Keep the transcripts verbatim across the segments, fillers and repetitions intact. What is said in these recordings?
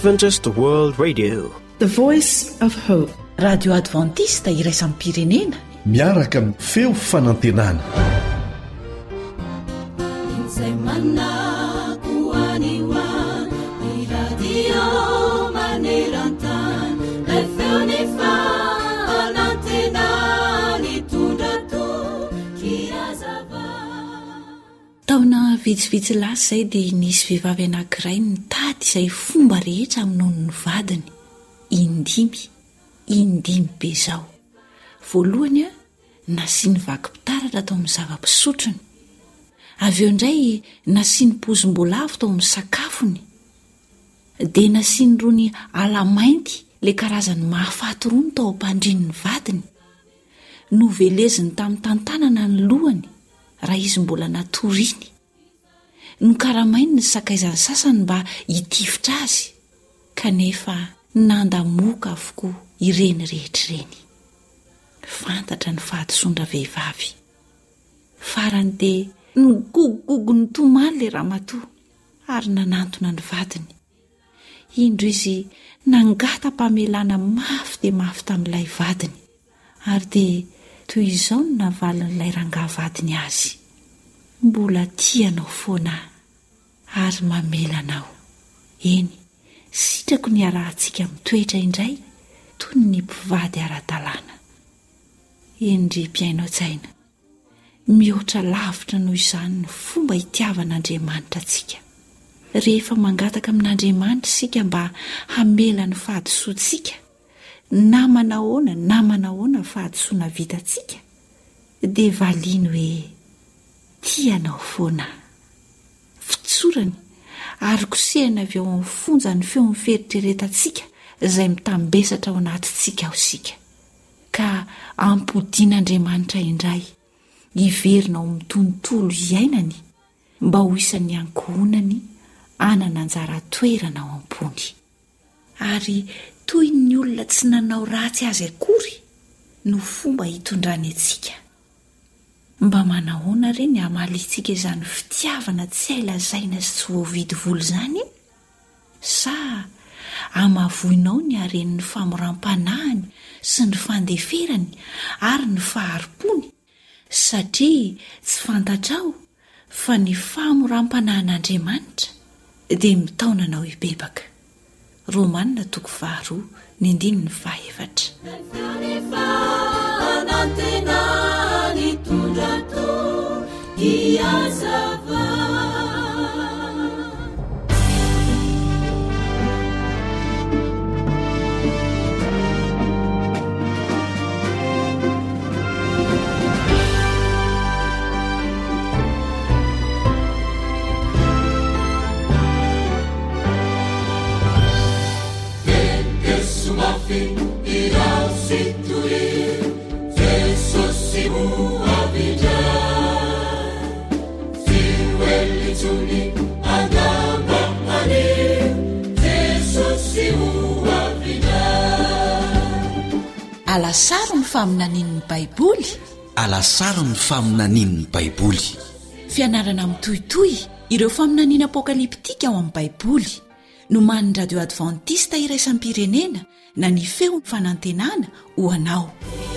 Adventist World Radio, the voice of hope. Radio Adventista iraisam-pirenena miaraka amin'ny feo fanantenana. Taona vitsivitsy lasa izay dia nisy vehivavy anankiray nitady izay fomba rehetra amin'ny ny vadiny indimy indimy be zao. Voalohany a nasiany vakim-pitaratra tao amin'ny zava-pisotrony, avy eo indray nasiany pozim-boalavo tao amin'ny sakafony, dia nasiany rony ala-mainty le karazany mahafaty rony tao am-pandrin'ny vadiny. Noveleziny tamin'ny tantanana ny lohany raha izy mbola natoriny. Nokaramainy ny sakaizany sasany mba hitifitra azy, kanefa nandamoka avokoa ireny rehetrareny. Fantatra ny fahadisoandra vehivavy. Farany dia nogogogogo ny tomaly le ramatoa ary nanantona ny vadiny. Indro izy nangata-pamelana mafy dia mafy tamin'ilay vadiny, ary dia toy izao no navalin'ilay rangaha-vadiny azy: mbola tianao foana ary mamelanao. Eny, sitrako ny arahantsika mitoetra indray toy ny mpivady ara-dalàna. Endry mpiainao tsaina, mihoatra lavitra noho izany ny fomba hitiavan'Andriamanitra antsika. Rehefa mangataka amin'Andriamanitra isika mba hamela ny fahadisoantsika, na manahoana na manahoana fahadisoana vitantsika, dia valiany hoe tianao foana. Fitsorany ary kosehana avy ao amin'ny fonja ny feo miferitreretantsika izay mitambesatra ao anatintsika ao sika, ka ampodian'Andriamanitra indray hiverina ao amin'ny tontolo iainany mba ho isan'ny ankohonany anana anjara toerana ao am-pony. Ary toy ny olona tsy nanao ratsy azy akory no fomba hitondrany antsika. Mba manahoana reny hamalitsika izany fitiavana tsy hailazaina sy tsy voavidy volo izany? Sa amavoinao ny haren'ny famoram-panahiny sy ny fandeferany ary ny faharipony, satria tsy fantatrao fa ny famoram-panahin'Andriamanitra dia mitaonanao hibebaka. Romanina toko faharoa ny andininy fahaefatra. irá situir Jesus si muavijar siwelitsuni agambamani Jesus si muavijar. Alasaro ny faminanin'ny Baiboly. Alasaro ny faminanin'ny Baiboly. Fianarana mitohitohy ireo faminaniana apokaliptika ao amin'ny Baiboly no man'ny Radio Adventista iraisam-pirenena na ny feo fanantenana ho anao.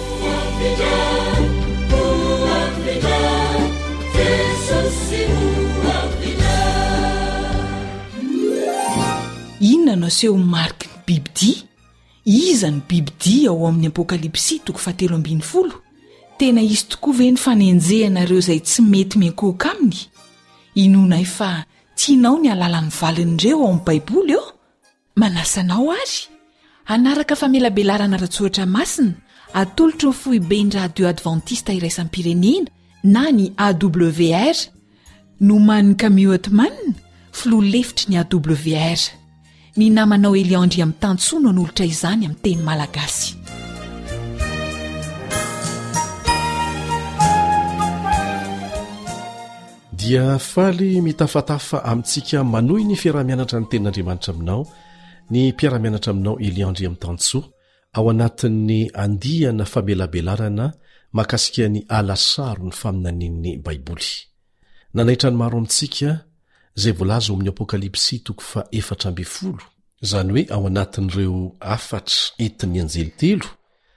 Inona no aseho mariky ny bibidia? Iza ny bibidia ao amin'ny apokalipsy toko fahatelo ambin'ny folo? Tena izy tokoa ve ny fanenjehanareo izay tsy mety mekoka aminy? Inona efa tianao ny alalan'ny valin'ireo ao amin'ny Baiboly eo? Manasanao ary? Anaraka famelabelarana ratsoatra masina, atolotro ny foiben'ny Radio Adventista iraisam-pirenena na ny A W R, no man'ny Camille filoha lefitry ny A W R. Ny namanao Eliandry amin'ny tantsoa no anolotra izany amin'ny teny malagasy. Dia faly mitafatafa amintsika manohy ny fiarah-mianatra ny tenin'Andriamanitra aminao, ny mpiara-mianatra aminao Eliandry amin'ny tantsoa ao anatin'ny andihana famelabelarana makasika ny alasaro ny faminanin'ny Baiboly. Nanaitra ny maro amintsika izay voalaza amin'ny apokalipsy toko fa efatra ambin'ny folo zany hoe ao anatin'ireo afatra entin'ny anjely telo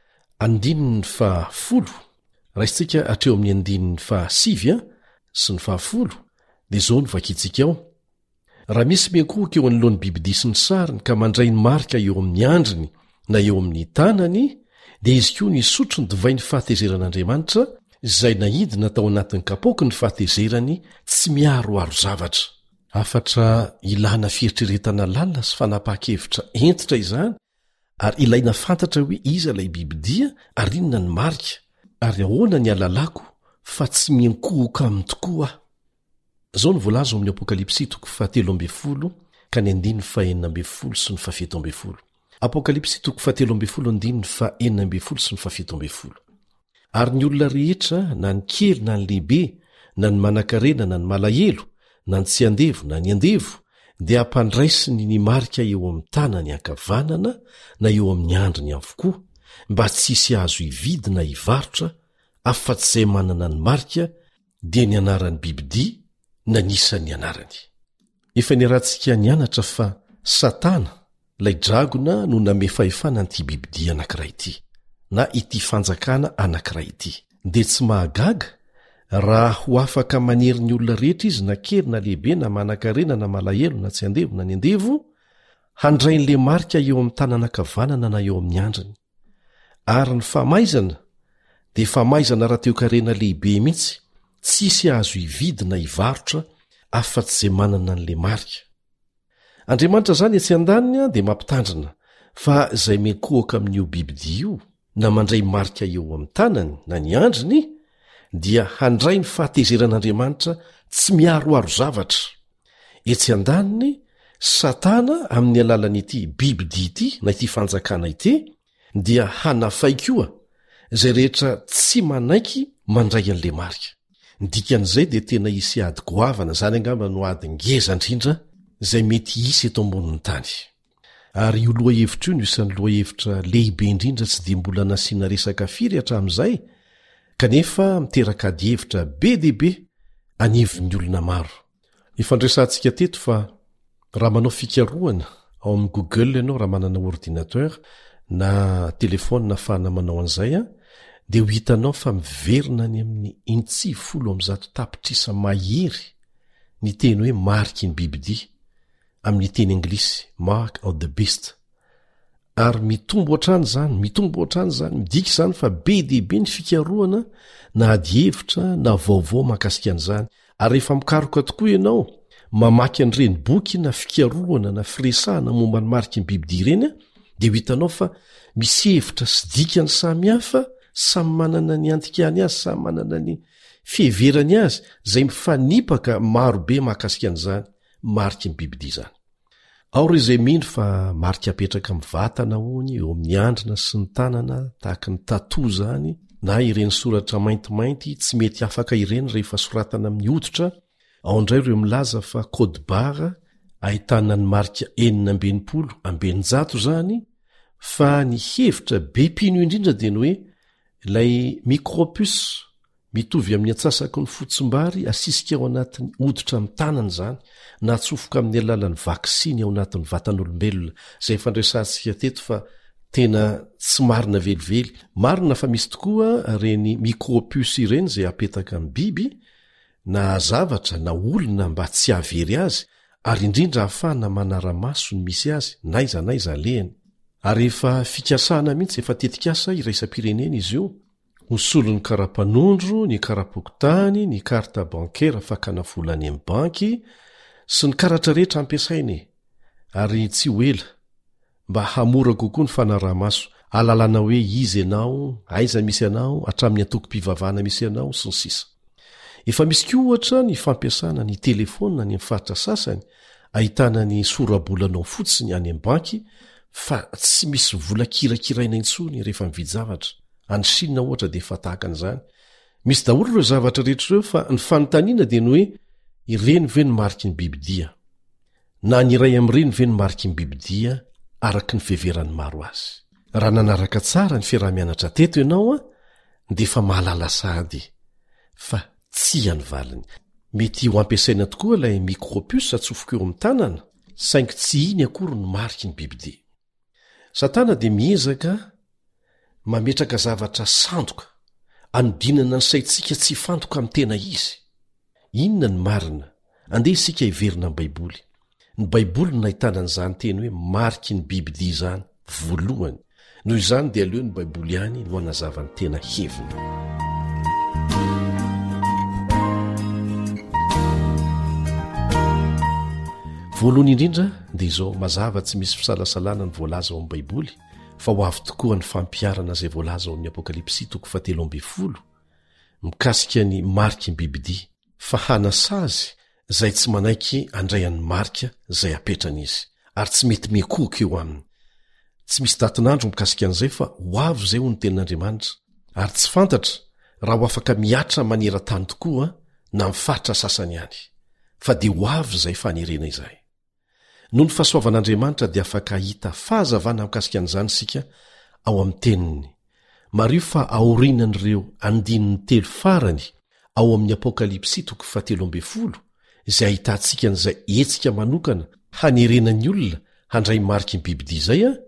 andininy fa folo raisitsika atreo amin'ny andininy fa sivy a sy ny fahafolo dia zao no vakitsika ao raha misy miankohoka eo anolohan'ny bibidi sy ny sariny ka mandray ny marika eo amin'ny andriny na eo amin'ny tanany dia izy koa ny sotro ny divay ny fahatezeran'Andriamanitra izay nahidina tao anatin'ny kapoky ny fahatezerany tsy miaroaro zavatra. Afatra ilana fieritreretana lalina sy fanapaha-kevitra entitra izany ary ilaina fantatra hoe iza ilay bibidia ary inona ny marika ary ahoana ny alalako fa tsy miankohoka aminy tokoa aho. Zao ny voalaza ao amin'ny Apokalipsy toko fahatelo amby folo ka ny andininy faenina amby folo sy ny fafito amby folo. Apokalipsy toko fahatelo amby folo andininy faenina amby folo sy ny fafito amby folo. Ary ny olona rehetra na ny kely na ny lehibe na ny manan-karena na ny malahelo na ny tsy andevo na ny andevo dia ampandraisiny ny marika eo amin'ny tanany ankavanana na eo amin'ny andriny avokoa mba tsy hisy azo hividy na hivarotra afa-tsy izay manana ny marika dia ny anaran'ny bibidi na nisan'ny anarany. Efa niarantsika nianatra fa Satana lay dragona no namefahefana an'ity bibidi anankiray ity na ity fanjakana anankiray ity dia tsy mahagaga raha ho afaka manery ny olona rehetra izy na kely na lehibe na manan-karena na malahelo na tsy andevo na ny andevo handray n'le marika eo amin'ny tanana ankavanana na eo amin'ny andriny. Ary ny famaizana dia famaizana rahateo-karena lehibe mihitsy tsy hisy azo hividy na hivarotra afa-tsy izay manana an'le marika. Andriamanitra zany etsy an-daniny dia mampitandrina fa izay miankohoka amin'io bibidi io na mandray marika eo amin'ny tanany na ny andriny dia handray ny fahatezeran'Andriamanitra tsy miaroaro zavatra. Etsy an-daniny Satana amin'ny alalan'ity bibidi ity na ity fanjakana ity dia hanafay koa izay rehetra tsy manaiky mandray an'le marika. Ny dikan'izay dia tena hisy ady goavana zany angamba no ady ngeza indrindra izay mety hisy eto ambonin'ny tany. Ary io loha hevitra io no isan'ny loha hevitra lehibe indrindra tsy dia mbola nasiana resaka firy hatramin'izay kanefa miteraka ady hevitra be dia be anivon'ny olona maro. Ifandresantsika teto fa raha manao fikarohana ao amin'ny Google ianao raha manana ordinateur na telefona na fahana manao an'izay a dia ho hitanao fa miverina ny amin'ny intsy folo amin'ny zato tapitrisa mahery ny teny hoe mariky ny bibidi amin'ny teny anglisy mark of the beast. Ary mitombo hatrany zany mitombo hatrany zany midika izany fa be diaibe ny fikarohana na ady hevitra na vaovao mahakasika an'izany. Ary rehefa mikaroka tokoa ianao mamaky an'ireny boky na fikarohana na firesahana momba ny mariky ny bibidi ireny a dia ho hitanao fa misy hevitra sy dikany samihafa samy manana ny antikany azy samy manana ny fiheverany azy izay mifanipaka marobe mahakasika an'izany mariky ny bibidi zany. Ao ireo izay mino fa marika apetraka amin'ny vatana hony eo amin'ny andrina sy ny tanana tahaka ny tato zany na ireny soratra maintimainty tsy mety afaka ireny rehefa soratana amin'ny hoditra. Ao indray ireo milaza fa kodbara ahitana ny marika enina ambinipolo ambeninjato zany fa ny hevitra be pino indrindra dia ny hoe ilay micropus mitovy amin'ny atsasaky ny fotsim-bary asisika ao anatin'ny hoditra amin'ny tanany zany na atsofoka amin'ny alalan'ny vaksiny ao anatin'ny vatan'olombelona. Izay fandresantsika teto fa tena tsy marina velively. Marina fa misy tokoa reny micropus ireny izay apetaka amin'ny biby na zavatra na olona mba tsy havery azy ary indrindra ahafahana manara-maso ny misy azy naiza naiza alehany. Ary efa fikasana mihitsy efa tetikasa iraisam-pirenena izy io hosolo ny karapanondro ny karapokotany ny karta bankera fakana volany amin'ny banky sy ny karatra rehetra ampiasainy ary tsy ho ela mba hamora kokoa ny fanaraha-maso alalana hoe izy ianao aiza misy anao hatramin'ny antoko-pivavahana misy anao sy ny sisa. Efa misy koa ohatra ny fampiasana ny telefona ny mifaritra sasany ahitana ny sorabolanao fotsiny any amin'ny banky fa tsy misy vola kirakiraina intsony rehefa mividy zavatra. Any Chine ohatra dia efa tahaka an'izany. Misy daholo ireo zavatra rehetra ireo fa ny fanontaniana dia ny hoe ireny ve ny mariky ny bibidia na ny iray amin'ireny ve ny mariky ny bibidia araky ny fiheveran'ny maro azy. Raha nanaraka tsara ny fiarah-mianatra teto ianao a dia efa mahalala sahady fa tsy hany valiny. Mety ho ampiasaina tokoa ilay micropus atsofoka eo amin'ny tanana saingy tsy iny akory ny mariky ny bibidia. Satana dia miezaka mametraka zavatra sandoka anodinana ny saintsika tsy fantoka amin'ny tena izy. Inona ny marina? Andeha isika hiverina amin'ny Baiboly. Ny Baiboly no nahitana an'izany teny hoe mariky ny bibidia izany voalohany. Noho izany dia aleo ny Baiboly ihany no hanazavany tena heviny. Voalohany indrindra dia izao mazava tsy misy fisalasalana ny voalaza ao amin'ny Baiboly, fa ho avy tokoa ny fampiarana izay voalaza ao amin'ny Apokalipsy toko fahatelo amby folo mikasika ny mariky ny bibidia, fa hanasa azy izay tsy manaiky andrayan'ny marika izay apetrana izy, ary tsy mety mekoka eo aminy. Tsy misy datin'andro mikasika an'izay fa ho avy izay ho ny tenin'Andriamanitra, ary tsy fantatra raha ho afaka miatra maneran-tany tokoa na mifatra sasany ihany, fa dia ho avy izay fanerena izay. Noho ny fahasoavan'Andriamanitra dia afaka hita fahazavana mikasika an'izany sika ao amin'ny teniny. Mario fa aorinan'ireo andininy telo farany ao amin'ny Apokalipsy toko fahatelo amby folo izay ahitantsika an'izay hetsika manokana hanerenan'ny olona handray mariky ny bibidia izay a,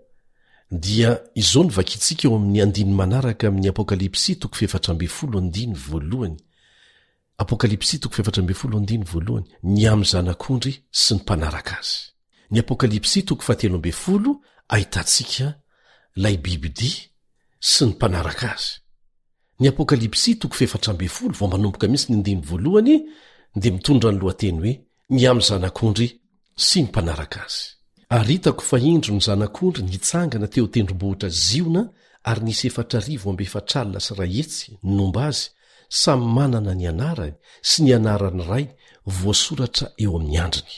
dia izao ny vakitsika eo amin'ny andiny manaraka amin'ny Apokalipsy toko efatra amby folo andiny voalohany. Apokalipsy toko efatra amby folo andiny voalohany, ny amin'ny zanak'ondry sy ny mpanaraka azy. Ny Apokalipsy toko fahatelo amby folo ahitantsika lay bibidia sy ny mpanaraka azy. Ny Apokalipsy toko efatra amby folo vao manomboka mihitsy ny andiny voalohany dia mitondra ny lohateny hoe ny amin'ny zanak'ondry sy ny mpanaraka azy. Ary hitako fa indro ny zanak'ondry nitsangana teo tendrombohitra ziona, ary nisy efatra rivo amby efatralina sy ray hetsy nomba azy, samy manana ny anarany sy ny anarany ray voasoratra eo amin'ny andriny.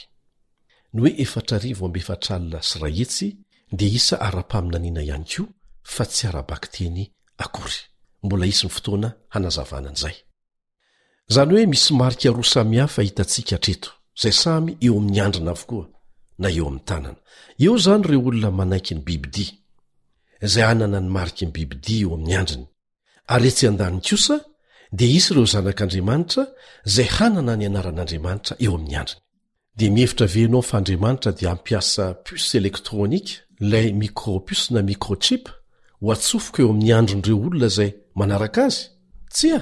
Ny hoe efatra rivo amby efatralina sy ray hetsy dia isa ara-paminaniana ihany koa, fa tsy ara-bakteny akory. Mbola isy ny fotoana hanazavana an'izay. Zany hoe misy marika roa samihafa hitantsika hatreto, izay samy eo amin'ny andrina avokoa na eo amin'ny tanana. Eo zany ireo olona manaiky ny bibidia, izay anana ny mariky ny bibidia eo amin'ny andriny. Ary etsy an-daniny kosa dia isy ireo zanak'Andriamanitra izay hanana ny anaran'Andriamanitra eo amin'ny andriny. Dia mihevitra venao fa Andriamanitra dia ampiasa puce elektronika, ilay micropuce na microchip, ho atsofoka eo amin'ny andron'ireo olona izay manaraka azy? Tsia!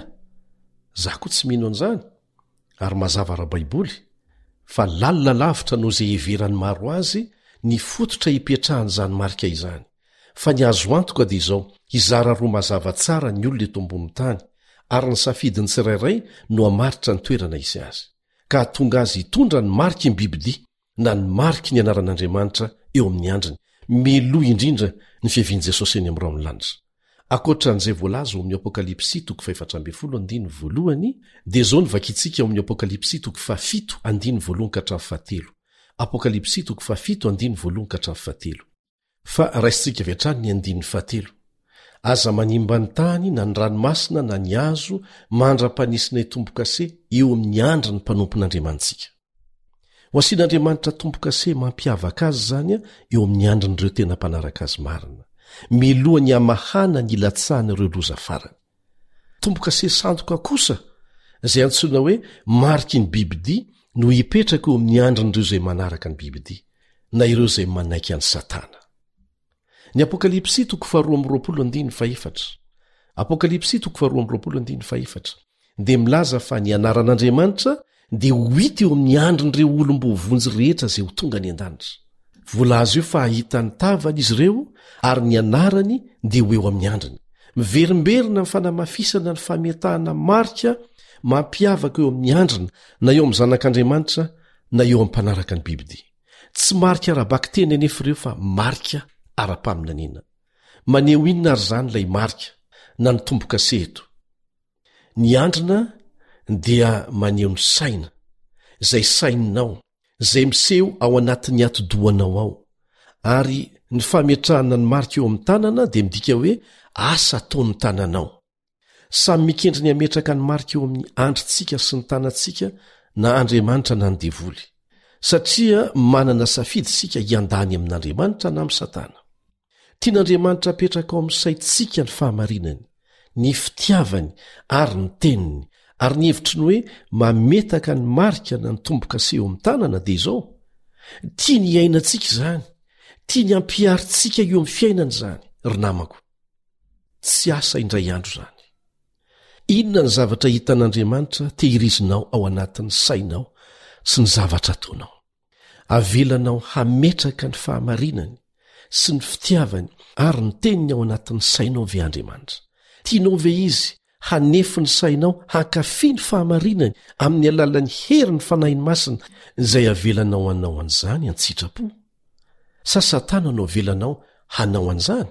Za koa tsy mino an'izany. Ary mazava ara-Baiboly fa lalina lavitra noho izay heverany maro azy ny fototra hipetrahan'izany marika izany. Fa ny azo antoka dia izao, hizara roa mazava tsara ny olona eto ambony tany, ary ny safidiny tsirairay no hamaritra ny toerana isy azy, ka tonga azy hitondra ny mariky ny bibidia na ny mariky ny anaran'Andriamanitra eo amin'ny andriny, miloa indrindra ny fiavian'i Jesosy eny amin'ny rao amin'ny lanitra. Akoatran'izay voalaza ao amin'ny Apokalipsy toko efatra amby folo andiny voalohany, dia izao ny vakitsika ao amin'ny Apokalipsy toko fafito andiny voalohany ka hatramin'ny fahatelo. Apokalipsy toko fafito andiny voalohany ka hatramin'ny fahatelo. Fa raisintsika avy hatrany ny andiny fahatelo. Aza manimba ny tany na ny ranomasina na ny hazo mandra-panisina tombo-kase eo amin'ny andriny mpanompon'Andriamanitsika. Ho asian'Andriamanitra tombo-kase mampiavaka azy zany eo amin'ny andrin'ireo tena mpanaraka azy marina, milohany hamahana ny ilatsahana ireo loza farany. Tombo-kase sandoka kosa izay antsoina hoe mariky ny bibidia no hipetraka eo amin'ny andrin'ireo izay manaraka ny bibidia na ireo izay manaiky any Satana. Ny Apokalipsy toko faharoa amby roapolo andiny faefatra. Apokalipsy toko faharoa amby roapolo andiny faefatra dia milaza fa ny anaran'Andriamanitra dia ho hita eo amin'ny andrin'ireo olom-bovonjy rehetra izay ho tonga ny an-danitra. Voalaza io fa ahitany tavany izy ireo, ary ny anarany dia ho eo amin'ny andriny. Miverimberina ny fanamafisana ny fametahana marika mampiavaka eo amin'ny andrina na eo amin'ny zanak'Andriamanitra na eo amin'ny mpanaraka ny bibidia. Tsy marika ara-bakteny anefa ireo fa marika ara-paminaniana. Maneho inona ary zany ilay marika na ny tombo-kase eto? Ny andrina dia maneho ny saina, izay saininao, izay miseho ao anatin'ny ati-dohanao ao. Ary ny fametrahana ny marika eo amin'ny tanana dia midika hoe asa ataon'ny tananao. Samy mikendry ny ametraka ny marika eo amin'ny andrintsika sy ny tanantsika na Andriamanitra na ny devoly, satria manana safidy sika hiandany amin'Andriamanitra na amin'ny Satana. Tian'Andriamanitra apetraka ao amin'ny saintsika ny fahamarinany, ny fitiavany ary ny teniny, ary ny hevitry ny hoe mametaka ny marika na ny tombo-kase eo amin'ny tanana dia izao: tia ny iainantsika izany, tia ny ampiaritsika io amin'ny fiainana izany. Ry namako, tsy asa indray andro izany. Inona ny zavatra hitan'Andriamanitra tehirizinao ao anatin'ny sainao sy ny zavatra ataonao? Avelanao hametraka ny fahamarinany sy ny fitiavany ary ny teniny ao anatin'ny sainao ve Andriamanitra? Tianao ve izy hanefi ny sainao hankafy ny fahamarinany amin'ny alalan'ny heri ny fanahiny masina izay avelanao anao an'izany an-tsitrapo? Sa Satana no avelanao hanao an'izany?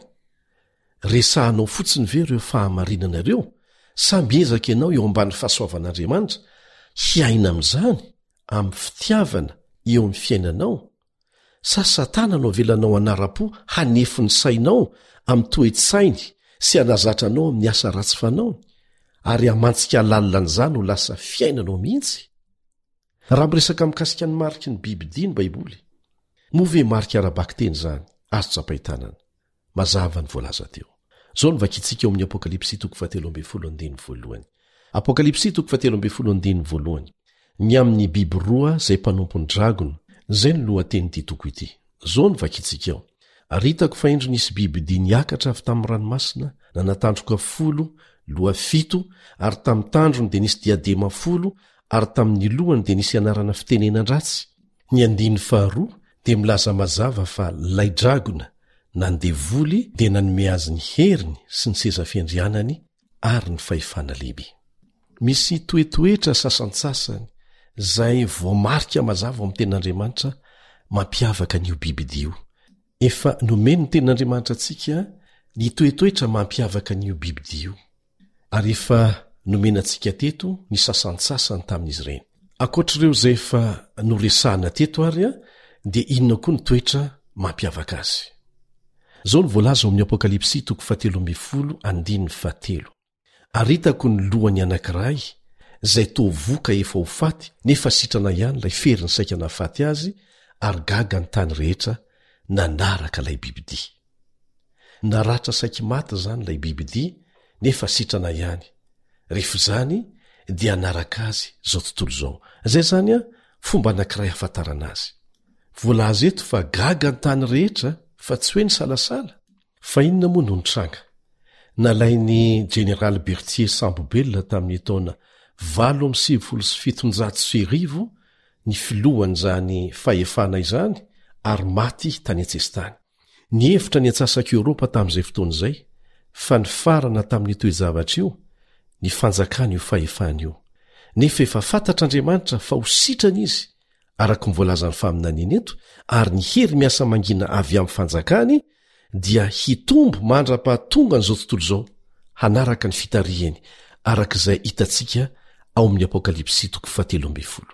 Resahanao fotsiny ve ireo fahamarinana ireo? Sa miezaka ianao eo ambany fahasoavan'Andriamanitra hiaina amin'izany amin'ny fitiavana eo amin'ny fiainanao? Sa Satana no avelanao anara-po hanefi ny sainao amin'ny toe-tsainy sy hanazatra anao amin'ny asa ratsy fanaony ary hamantsika alalan'izany ho lasa fiainanao mihitsy? Raha miresaka mikasika ny mariky ny bibidia ny Baiboly, move marika ara-baky teny izany azo tsapahitanana mazava ny voalaza teo. Zao nivakitsika eo amin'ny Apokalipsy toko fahatelo ambin'ny folo andiny voalohany. Apokalipsy toko fahatelo ambin'ny folo andiny voalohany. Ny amin'ny biby roa izay mpanompon'ny dragona, izay ny lohateny'ity toko ity. Zao nivakitsika eo. Aritako fa indro nisy bibidia niakatra avy tamin'ny ranomasina, na natandroka folo, loha fito, ary tamin'ny tandrony dia nisy diadema folo, ary tamin'ny lohany dia nisy anarana fitenenan-dratsy. Ny andiny faharoa dia milaza mazava fa lay dragona nandevoly dia nanome azy ny heriny sy ny seza fiandrianany ary ny fahefana lehibe. Misy toetoetra sasantsasany izay voamarika mazava ao amin'ny tenin'Andriamanitra mampiavaka an'io bibidia io. Efa nomeny ny tenin'Andriamanitra antsika ny toetoetra mampiavaka an'io bibidia io, ary efa nomenantsika teto ny sasantsasany tamin'izy ireny. Ankoatr'ireo izay efa noresahana teto ary a, dia inona koa ny toetra mampiavaka azy? Zao ny voalaza ao amin'ny Apokalipsy toko fahatelo ambin'ny folo andiny fahatelo. Aritako ny lohany anankiray izay toa voka efa ho faty, nefa sitrana ihany ilay feriny saika nahafaty azy, ary gaga ny tany rehetra nanaraka ilay bibidia. Naratra saiky maty izany ilay bibidia, nefa sitrana ihany. Rehefa izany dia anaraka azy zao tontolo zao. Izay izany a, fomba anankiray hafantarana azy. Voalaza eto fa gaga ny tany rehetra, fa tsy hoe ny salasala. Fa inona moa no nitranga? Nalainy Général Berthier Sambobelona tamin'ny taona valo amby sivifolo sy fitonjato sy arivo ny filohan'izany fahefana izany, ary maty tany Antsestany. Ny hevitra ny antsasaka Eoropa tamin'izay fotoana izay fa ny farana tamin'ny toe-javatra io, ny fanjakana io fahefana io. Nefa efa fantatr'Andriamanitra fa ho sitrana izy araka ny voalazan'ny faminaniana eto, ary ny hery miasa mangina avy amin'ny fanjakany dia hitombo mandra-pahatonga n'izao tontolo izao, hanaraka ny fitarihany arak'izay hitantsika ao amin'ny Apokalipsy toko fahatelo ambin'ny folo.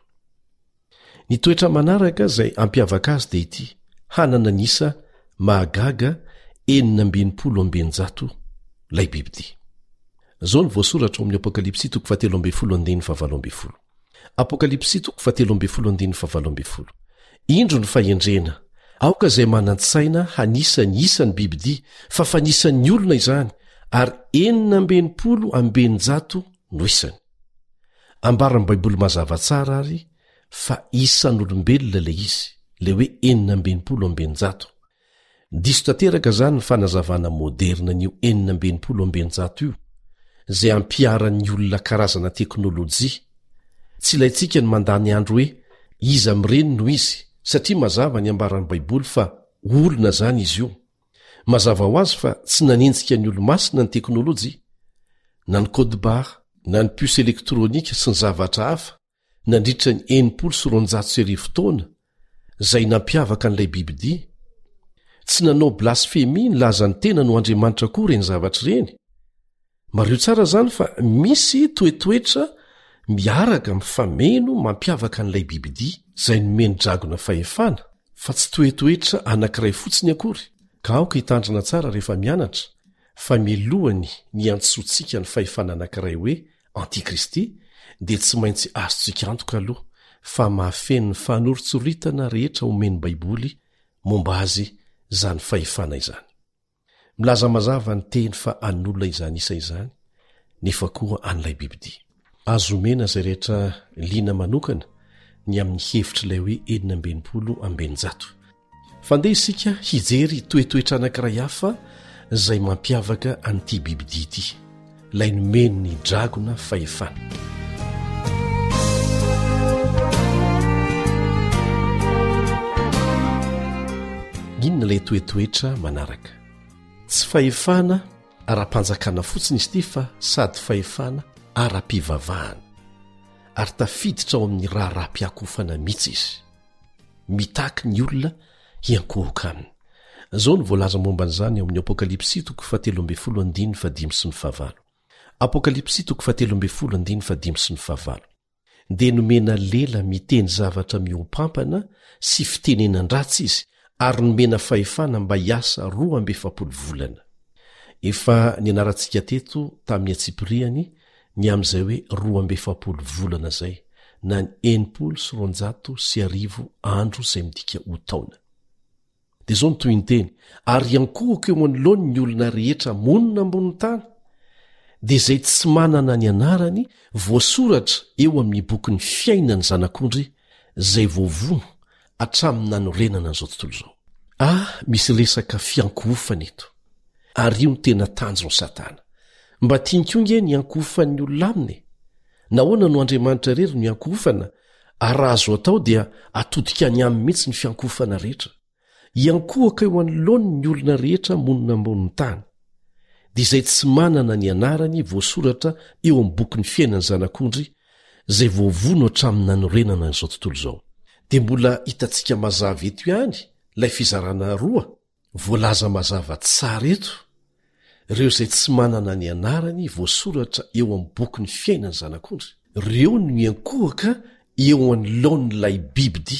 Ny toetra manaraka izay ampiavaka azy dia ity: hanana nisa mahagaga enina ambinipolo ambenjato lay bibidia. Zao ny voasoratra ao amin'ny Apokalipsy toko fahatelo ambin'ny folo andiny fahavalo ambin'ny folo. Apokalipsy toko fahatelo ambin'ny folo andiny fahavalo ambin'ny folo. Indro ny fahendrena, aoka izay manantsaina hanisa ny isa ny bibidia, fa fanisan'ny olona izany, ary enina ambenipolo ambenjato no isany. Ambaran'ny Baiboly mazava tsara ary fa isan'olombelona le izy, le hoe enina ambenipolo ambenjato. Diso tanteraka zany ny fanazavana moderna n'io enina ambenipolo ambenjato io, izay ampiaran'ny olona karazana teknôlôjia. Tsy ilayntsika ny mandany andro hoe iza mireny no izy, satria mazava ny ambaran'ny Baiboly fa olona zany izy io. Mazava ho azy fa tsy nanenjika ny olo-masina ny teknôlôjia, na ny code-barre, na ny puce elektrônika sy ny zavatra hafa, nandritra ny enimpolo sy roanjato sy arivo taona, izay nampiavaka an'ilay bibidia. Tsy nanao blasfemi ny laza ny tena no Andriamanitra koa ireny zavatra ireny. Mario tsara zany fa misy toetoetra miaraka mifameno mampiavaka an'ilay bibidia izay nomeny dragona fahefana, fa tsy toetoetra anankiray fotsiny akory. Ka aoka hitandrina tsara rehefa mianatra fa milohany ny antsotsika ny fahefana anankiray hoe Antikristy, dia tsy maintsy azontsika antoka aloha fa mahafeno ny fanoritsoritana rehetra omeny Baiboly momba azy zany fahefana izany. Milaza mazava ny teny fa an'olona izany isa izany, nefa koa an'ilay bibidia. Azo omena izay rehetra liana manokana ny amin'ny hevitra ilay hoe enina ambenimpolo ambenjato. Fandeha isika hijery toetoetra anankiray hafa izay mampiavaka an'ity bibidia ity, ilay nomeny ny dragona fahefana. Inona ilay toetoetra manaraka? Tsy fahefana ara-panjakana fotsiny izy ity fa sady fahefana ara-pivavahana, ary tafiditra ao amin'ny raharaham-piakofana mihitsy izy, mitaky ny olona hiankohoka aminy. Izao ny voalaza momba an'izany ao amin'ny Apokalipsy toko fahatelo ambin'ny folo andiny fadimy sy ny fahavalo. Apokalipsy toko fahatelo ambin'ny folo andiny fadimy sy ny fahavalo. Dia nomena lela miteny zavatra miompampana sy fitenenan-dratsy izy, ary nomena fahefana mba hiasa roa amby efapolo volana. Efa ny anarantsika teto tamin'ny atsipiriany ny amin'izay hoe roa amby efapolo volana zay, na ny enimpolo sy roanjato sy arivo andro izay midika ho taona. Dia izao ny toy ny teny, ary iankohoko eo anoloany ny olona rehetra monina ambony tany, dia izay tsy manana ny anarany voasoratra eo amin'ny bokin'ny fiainany zanak'ondry izay voavono hatramin'ny nanorenana an'izao tontolo izao. Ah, misy resaka fiankohofana eto, ary io ny tena tanjony Satana. Mba tiankonge ny ankohofan'ny olona aminy. Nahoana no Andriamanitra rery no iankohofana, ary raha azo atao dia atodika any aminy mihitsy ny fiankohofana rehetra. Iankohaka eo anoloany ny olona rehetra monina ambonin'ny tany, dia izay tsy manana ny anarany voasoratra eo amin'ny bokin'ny fiainany zanak'ondry izay voavono hatramin'ny nanorenana an'izao tontolo izao. Dia mbola hitantsika mazava eto ihany ilay fizarana roa, voalaza mazava tsara eto, ireo izay tsy manana ny anarany voasoratra eo amin'ny bokin'ny fiainany zanak'ondry, ireo no miankohaka eo anoloan'ilay bibidia.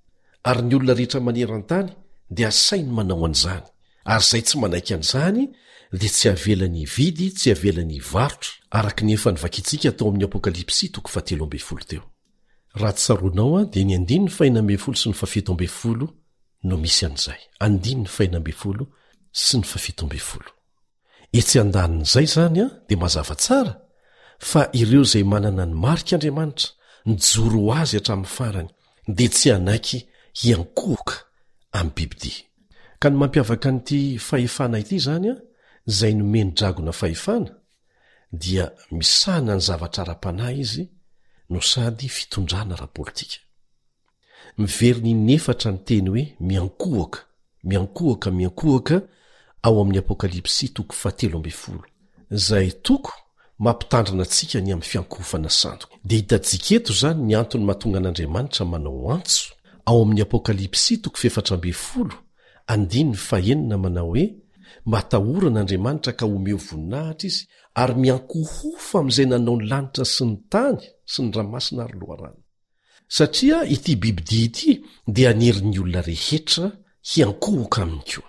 Ary ny olona rehetra maneran-tany dia asainy manao an'izany, ary izay tsy manaiky an'izany dia tsy avelany vidy, tsy avelany varotra, araka ny efa nivakitsika tao amin'ny Apokalipsy toko fahatelo ambin'ny folo teo. Raha tsaronao a dia ny andiny ny faina ambin'ny folo sy ny fafito ambin'ny folo no misy an'izay. Andiny ny faina ambin'ny folo sy ny fafito ambin'ny folo. Etsy andanin'izay zany a dia mazava tsara fa ireo izay manana ny marik'Andriamanitra, nijoro ho azy hatramin'ny farany, dia tsy hanaiky hiankohoka amin'ny bibidia. Ka ny mampiavaka an'ity fahefana ity zany a, izay nomeny dragona fahefana, dia misahana ny zavatra ara-panahy izy no sady fitondrana ara-politika. Miveriny nefatra ny teny hoe miankohaka, miankohaka, miankohaka ao amin'ny Apokalipsy toko fahatelo ambin'ny folo, izay toko mampitandrina antsika ny amin'ny fiankohofana sandoka. Dia hitantsika eto zany ny antony mahatonga an'Andriamanitra manao antso ao amin'ny Apokalipsy toko efatra ambin'ny folo andiny fahenina manao hoe matahoran'Andriamanitra ka omeo voninahitra izy ary miankohofa amin'izay nanao ny lanitra sy ny tany sy ny ranomasina ary loharano. Satria ity bibidia ity dia anerin'ny olona rehetra hiankohoka aminy koa.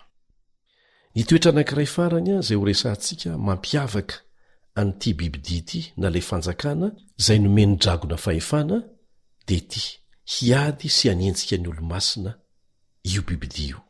Ny toetra anankiray farany izay ho resantsika mampiavaka an'ity bibidia ity na ilay fanjakana izay nomeny dragona fahefana dia ity: hiady sy hanenjika ny olo-masina io bibidia io.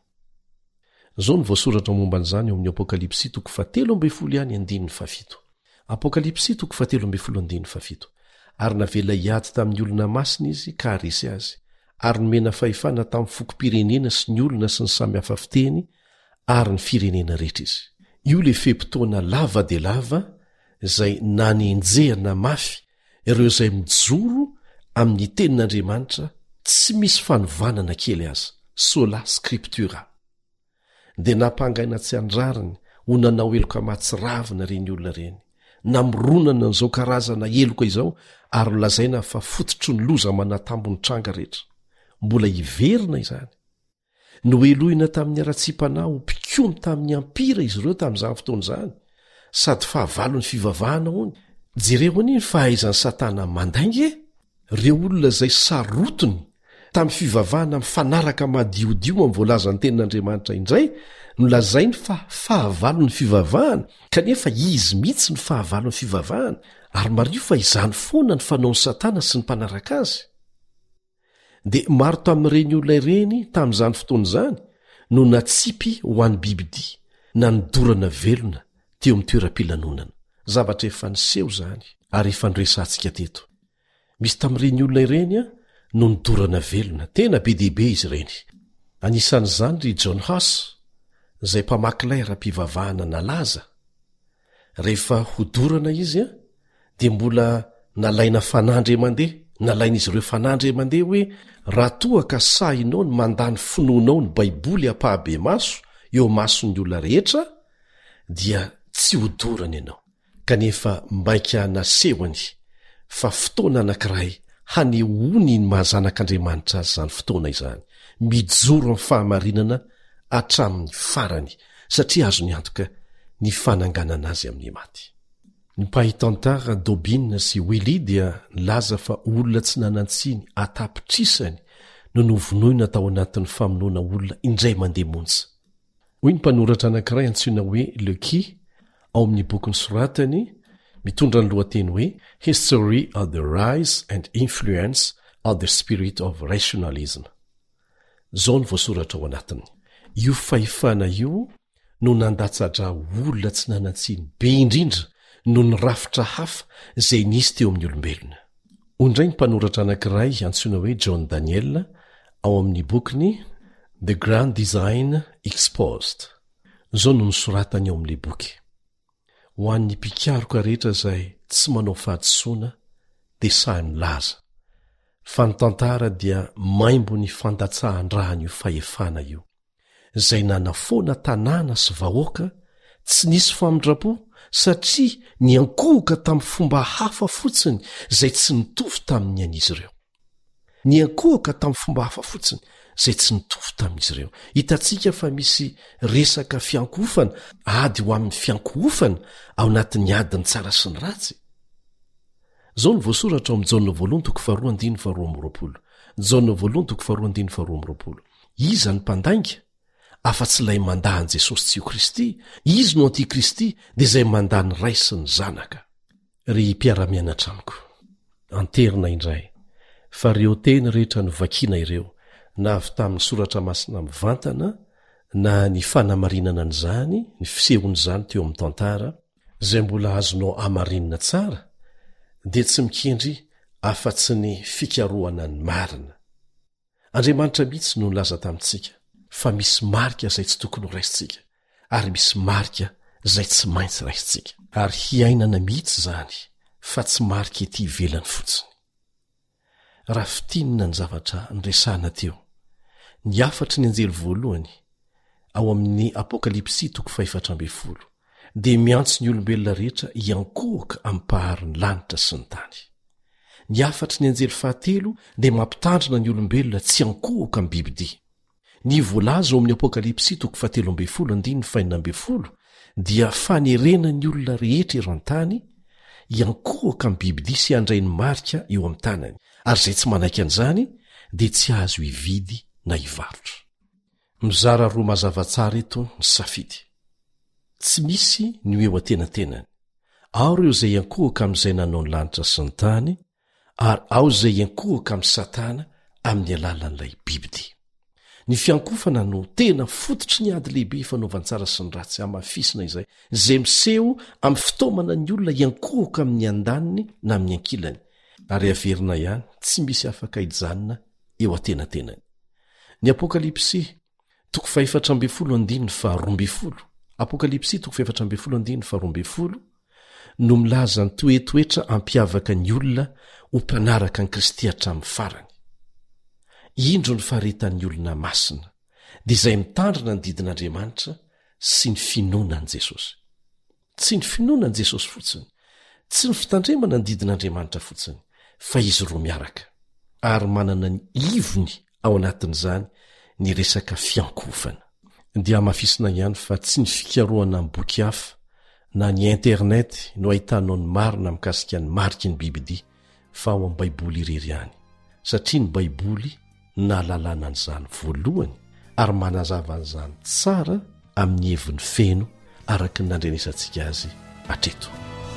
Izao ny voasoratra momba an'izany eo amin'ny Apokalipsy toko fahatelo ambin'ny folo ihany andininy fafito. Apokalipsy toko fahatelo ambin'ny folo andininy fafito. Ary navela hiady tamin'ny olona masina izy ka haresy azy, ary nomena fahefana tamin'ny fokom-pirenena sy ny olona sy ny samy hafa fiteny ary ny firenena rehetra izy. Io le fepitoana lava dia lava izay nanenjehana mafy ireo izay mijoro amin'ny tenin'Andriamanitra, tsy misy fanovanana kely aza, sola scriptura. Dia nampangaina tsy andrariny ho nanao eloka mahatsiravina reny olona reny, namoronana n'izao karazana eloka izao, ary lazaina fa fototro ny loza manatambo ny tranga rehetra. Mbola hiverina izany. Noelohina tamin'ny ara-tsimpanao ho mpikomy tamin'ny ampira izy ireo tamin'izany fotoana izany, sady fahavalo ny fivavahana hony. Jereo any ny fahaizan'ny Satana mandainge, ireo olona izay sarotony tamin'ny fivavahana mifanaraka madiodio amin'ny voalazan'ny tenin'Andriamanitra indray, no lazainy fa fahavalo ny fivavahana, kanefa izy mihitsy ny fahavalo ny fivavahana, ary mario fa izany foana ny fanaon'ny Satana sy ny mpanaraka azy. Dia maro tamin'ireny olona ireny tamin'izany fotoana izany no natsipy ho an'ny bibidia, na nidorana velona teo amin'ny toeram-pilanonana. Zavatra efa niseho zany, ary efa niresantsika teto. Misy tamin'ireny olona ireny a no nidorana velona tena be dehibe izy ireny. Anisan'izany ry John Huss izay mpamakilay ra-pivavahana nalaza. Rehefa hodorana izy a dia mbola nalaina fanandre mandeha nalain'izy ireo fanandre mandeha hoe raha toa ka sahinao ny mandany finoanao ny baiboly ampahabe maso eo mason'ny olona rehetra dia tsy hodorana ianao. Kanefa mbaika nasehony fa fotoana anankiray hanehoany ny mahazanak'Andriamanitra azy zany fotoana izany, mijoro amin'ny fahamarinana hatramin'ny farany satria azo ny antoka ny fananganana azy amin'ny maty. Ny mpahitantara Dobin sy Willy dia nilaza fa olona tsy nanantsiny atapitrisany no novonoina tao anatin'ny famonoana olona indray mandeha monja. Hoy ny mpanoratra anankiray antsoina hoe Lecky ao amin'ny bokyny soratany mitondra ny lohateny hoe History of the Rise and Influence of the Spirit of Rationalism. Zao ny voasoratra ao anatiny. Io fahefana io no nandatsatra olona tsy nanantsiny be indrindra no ny rafitra hafa izay nisy teo amin'ny olombelona. Ondray ny mpanoratra anankiray antsoina hoe John Daniel ao amin'ny bokyny The Grand Design Exposed. Zao no nisoratany ao amin'ilay boky. Ho an'ny mpikaroka rehetra izay tsy manao fahadisoana dia sahy milaza. Fa ny tantara dia maimbo ny fandatsahan-drahany io fahefana io, izay nanafoana tanàna sy vahoaka tsy nisy famindrapo satria niankohoka tamin'ny fomba hafa fotsiny izay tsy nitovy tamin'ny an'izy ireo. Niankohoka tamin'ny fomba hafa fotsiny izay tsy nitovy tamin'izy ireo. Hitantsika fa misy resaka fiankohofana ady ho amin'ny fiankohofana ao anatin'ny adiny tsara sy ny ratsy. Zao ny voasoratra ao amin'ny Jaona voalohany toko faharoa andiny faharoa amby roapolo. Jaona voalohany toko faharoa andiny faharoa amby roapolo. Iza ny mpandainga? Afa-tsy ilay mandahan Jesosy tsy io Kristy. Izy no antikristy dia izay mandany ray sy ny zanaka. Ry mpiara-mianatra amiko, anterina indray fa ireo teny rehetra novakiana ireo, na avy tamin'ny soratra masina mivantana na ny fanamarinana an'izany, ny fisehon'izany teo amin'ny tantara, izay mbola azonao amarinina tsara, dia tsy mikendry afa-tsy ny fikarohana ny marina. Andriamanitra mihitsy no nilaza tamintsika fa misy marika izay tsy tokony ho raisitsika, ary misy marika izay tsy maintsy raisitsika. Ary hiainana mihitsy izany fa tsy marika ety ivelany fotsiny. Raha fitinina ny zavatra niresahana teo, ny afatry ny anjely voalohany ao amin'ny Apokalipsy toko fahaefatra amby folo dia miantso ny olombelona rehetra hiankohoka amin'ny paharin'ny lanitra sy ny tany. Ny afatry ny anjely fahatelo dia mampitandrina ny olombelona tsy hankohoka amin'ny bibidia. Ny voalaza ao amin'ny Apokalipsy toko fahatelo amby folo andiny ny fahinina amby folo dia fanerena ny olona rehetra ero an-tany hiankohoka amin'ny bibidia sy handray ny marika eo amin'ny tanany, ary izay tsy manaiky an'izany dia tsy azo hividy na hivarotra. Mizara roa mazava tsara eto ny safidy. Tsy misy ny eo atenantenany. Ao ireo izay hiankohoka amin'izay nanao ny lanitra sy ny tany, ary ao izay hiankohoka amin'ny Satana amin'ny alalan'ilay bibidia. Ny fiankofana no tena fototry ny ady lehibe fanaovantsara sy ny ratsy amafisina izay, izay miseho amin'ny fitaomana ny olona hiankohoka amin'ny andaniny na amin'ny ankilany, ary averina ihany tsy misy afaka hijanona eo atenantenany. Ny Apokalipsy toko fahaefatra amby folo andiny ny faharoa amby folo. Apokalipsy toko fahaefatra amby folo andiny ny faharoa amby folo no milaza ny toetoetra ampiavaka ny olona ho mpanaraka ny Kristy hatramin'ny farany. Indro ny faharetan'ny olona masina, dia izay mitandrina ny didin'Andriamanitra sy ny finoanan'i Jesosy. Tsy ny finoanan'i Jesosy fotsiny, tsy ny fitandremana ny didin'Andriamanitra fotsiny, fa izy roa miaraka, ary manana ny ivony ao anatin'izany ny resaka fiankohofana. Dia mafisina ihany fa tsy ny fikarohana amin'ny boky hafa na ny internet no ahitanao ny marina mikasika ny mariky ny bibidia, fa ao amin'ny baiboly irery ihany, satria ny baiboly nahalalana an'izany voalohany ary manazava an'izany tsara amin'ny heviny feno araka ny nandrenesantsika azy hatreto.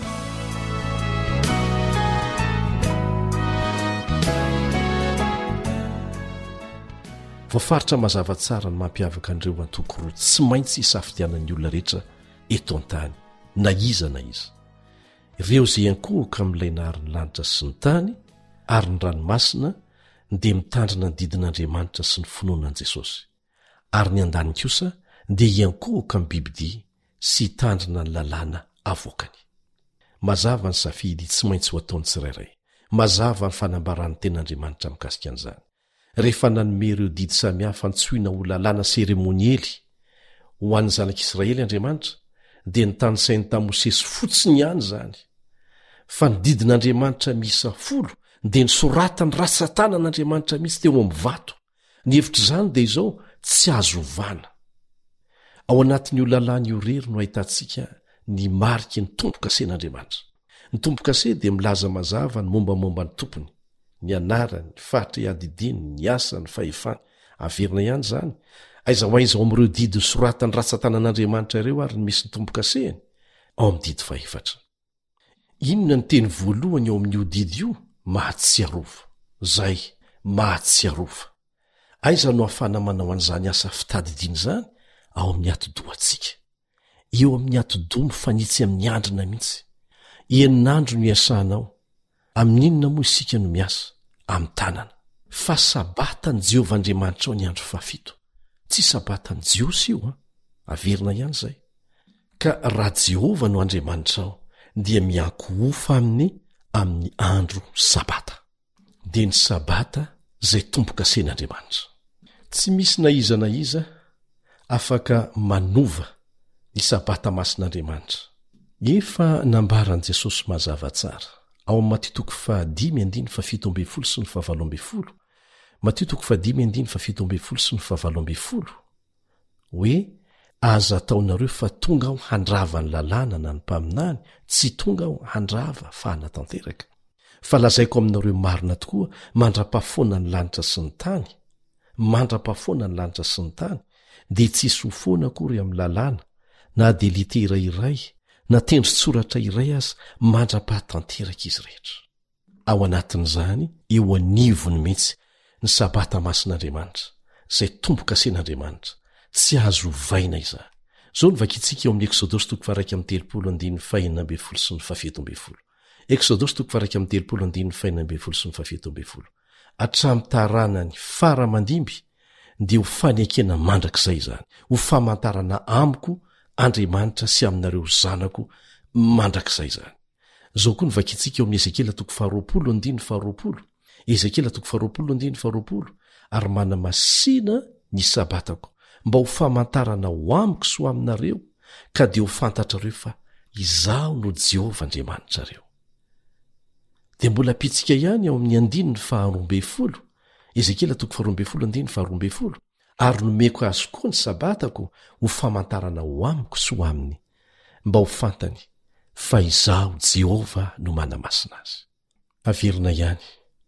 Voafaritra mazava tsara ny mampiavaka an'ireo antoko roa tsy maintsy hisafidianan'ny olona rehetra eto an-tany, na iza na iza. Ireo izay hiankohoka amin'ilay naharin'ny lanitra sy ny tany, ary ny ranomasina dia mitandrina ny didin'Andriamanitra sy ny finoanan'i Jesosy. Ary ny andany kosa dia iankohoka amin'ny bibidia sy hitandrina ny lalàna avoakany. Mazava ny safidy tsy maintsy ho ataony tsirairay. Mazava ny fanambarany ten'Andriamanitra mikasika an'izany. Rehefa nanome ireo didy samihafa antsoina ho lalàna seremoniely ho an'ny zanak'Israely Andriamanitra, dia nitanysainy tamin'i Mosesy fotsiny ihany izany. Fa ny didin'Andriamanitra miisa folo dia nisoratany ratsan-tanan'Andriamanitra mihitsy teo amin'ny vato. Ny hevitra izany dia izao tsy azo ovana. Ao anatin'io lalàna io rery no ahitantsika ny mariky ny tompo-kasen'Andriamanitra. Ny tompo-kase dia milaza mazava ny mombamomba ny tompony, ny anarany, ny fahatra iadidiny, ny asa, ny fahefany. Averina ihany izany. Aiza ho aiza ao amin'ireo didy soratany ratsan-tanan'Andriamanitra ireo ary ny misy ny tompo-kasehany? Ao amin'ny didy faefatra. Inona ny teny voalohany ao amin'io didy io? Mahatsiarova. Zay, mahatsiarova. Aiza no ahafana manao an'izany asa fitadidiana izany? Ao amin'ny ati-dohantsika. Eo amin'ny ati-doha mifanitsy amin'ny andrina mihitsy. Enin'andro no iasanao. Amin'inona moa isika no miasa? Amin'ny tanana. Fa sabatany Jehovah Andriamanitra ao ny andro fahafito. Tsy sabatany Jiosy io, averina ihany izay. Ka raha Jehovah no Andriamanitra ao, dia mianko-ofa aminy amin'ny andro sabata. Dia ny sabata izay tompo-kasen'Andriamanitra. Tsy misy na iza na iza afaka manova ny sabata masin'Andriamanitra. Efa nambaran'i Jesosy mazava tsara ao amin'ny Mateo toko fahadimy andiny fafito ambin'ny folo sy ny fahavalo ambin'ny folo. Mateo toko fahadimy andiny fafito ambin'ny folo sy ny fahavalo ambin'ny folo. Hoe aza ataonareo fa tonga aho handrava ny lalàna na ny mpaminany, tsy tonga aho handrava fa hanatanteraka. Fa lazaiko aminareo marina tokoa, mandra-pahafoana ny lanitra sy ny tany, mandra-pahafoana ny lanitra sy ny tany, dia tsisy ho foana akory amin'ny lalàna, na dia litera iray, na tendrin-tsoratra iray aza mandra-pahatanteraka izy rehetra. Ao anatin'izany eo anivony mihitsy ny sabata masin'Andriamanitra, izay tompo-kasen'Andriamanitra, tsy azo vaina izany. Zao ny vakitsika eo amin'ny Eksodosy toko faha raika amby telopolo andiny fahenina ambin'ny folo sy ny fahafito ambin'ny folo. Eksodosy toko faha raika amby telopolo andiny fahenina ambin'ny folo sy ny fahafito ambin'ny folo. Hatramin'ny taharana ny fara-mandimby dia ho fanekena mandrakizay izany, ho famantarana amiko Andriamanitra sy aminareo zanako mandrakizay izany. Zao koa ny vakitsika eo amin'ny Ezekela toko faharoapolo andiny faharoapolo. Ezekela toko faharoapolo andiny faharoapolo. Ary manamasina ny sabatako mba ho famantarana ho amiko sy ho aminareo, ka dia ho fantatrareo fa izaho no Jehovah Andriamanitrareo. Dia mbola pitsika ihany ao amin'ny andiny ny faharoambe folo. Ezekela toko faharoambe folo andiny faharoambe folo. Ary nomeko azy koa ny sabatako ho famantarana ho amiko sy ho aminy, mba ho fantany fa izaho Jehovah no manamasina azy. Averina ihany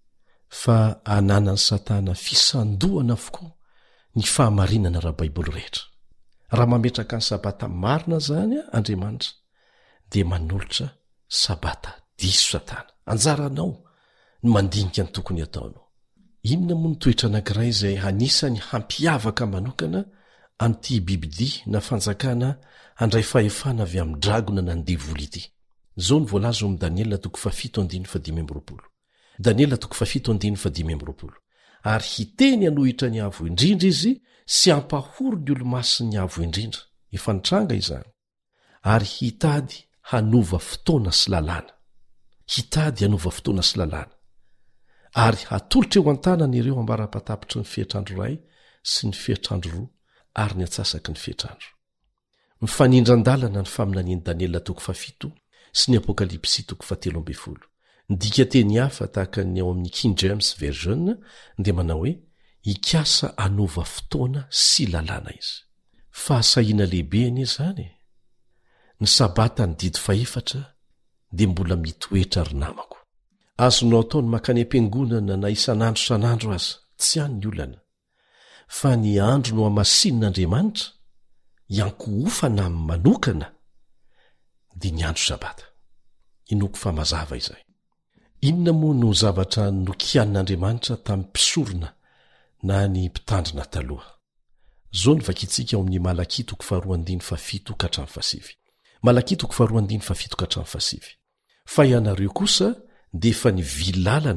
fa ananany Satana fisandohana avokoa ny fahamarinana raha Baiboly rehetra. Raha mametraka ny sabata marina zany Andriamanitra, dia manolotra sabata diso Satana. Anjaranao ny mandinika ny tokony ataonao. Inona moa ny toetra anankiray izay anisany hampiavaka manokana an'ity bibidia na fanjakana handray fahefana avy amin'ny dragona na ny devoly ity? Zao ny voalaza ao amin'ny Daniela toko fafito andiny fadimy amby roapolo. Daniela toko fafito andiny fadimy amby roapolo. Ary hiteny hanohitra ny avo indrindra izy sy hampahoro ny olo-masiny avo indrindra. Efa nitranga izany. Ary hitady hanova fotoana sy lalàna. Hitady hanova fotoana sy lalàna. Ary hatolotra eo an-tanany ireo ambara-patapitry ny fiatrandro ray sy ny fiatrandro roa ary ny atsasaky ny fiatrandro. Mifanindran-dalana ny faminaniany Daniela toko fafito sy ny Apokalipsy toko fahatelo ambin'ny folo. Ny dika teny hafa tahaka ny ao amin'ny King James Version dia manao hoe ikasa anova fotoana sy lalàna izy. Fahasahiana lehibe anie izany. Ny sabata ny didy faefatra dia mbola mitoetra ry namako. Azonao ataony makany am-piangonana na isan'andro san'andro aza, tsy hany ny olana. Fa ny andro no hamasin'Andriamanitra, ianko-ofana amin'ny manokana, dia ny andro sabata. Inoko fa mazava izay. Inona moa no zavatra nokianin'Andriamanitra tamin'ny mpisorona na ny mpitandrina taloha? Zao ny vakitsika ao amin'ny Malaki toko faharoa andiny fafito ka hatramin'ny fahasivy. Malaki toko faharoa andiny fafito ka hatramin'ny fahasivy. Fa ianareo kosa dia efa nivilalana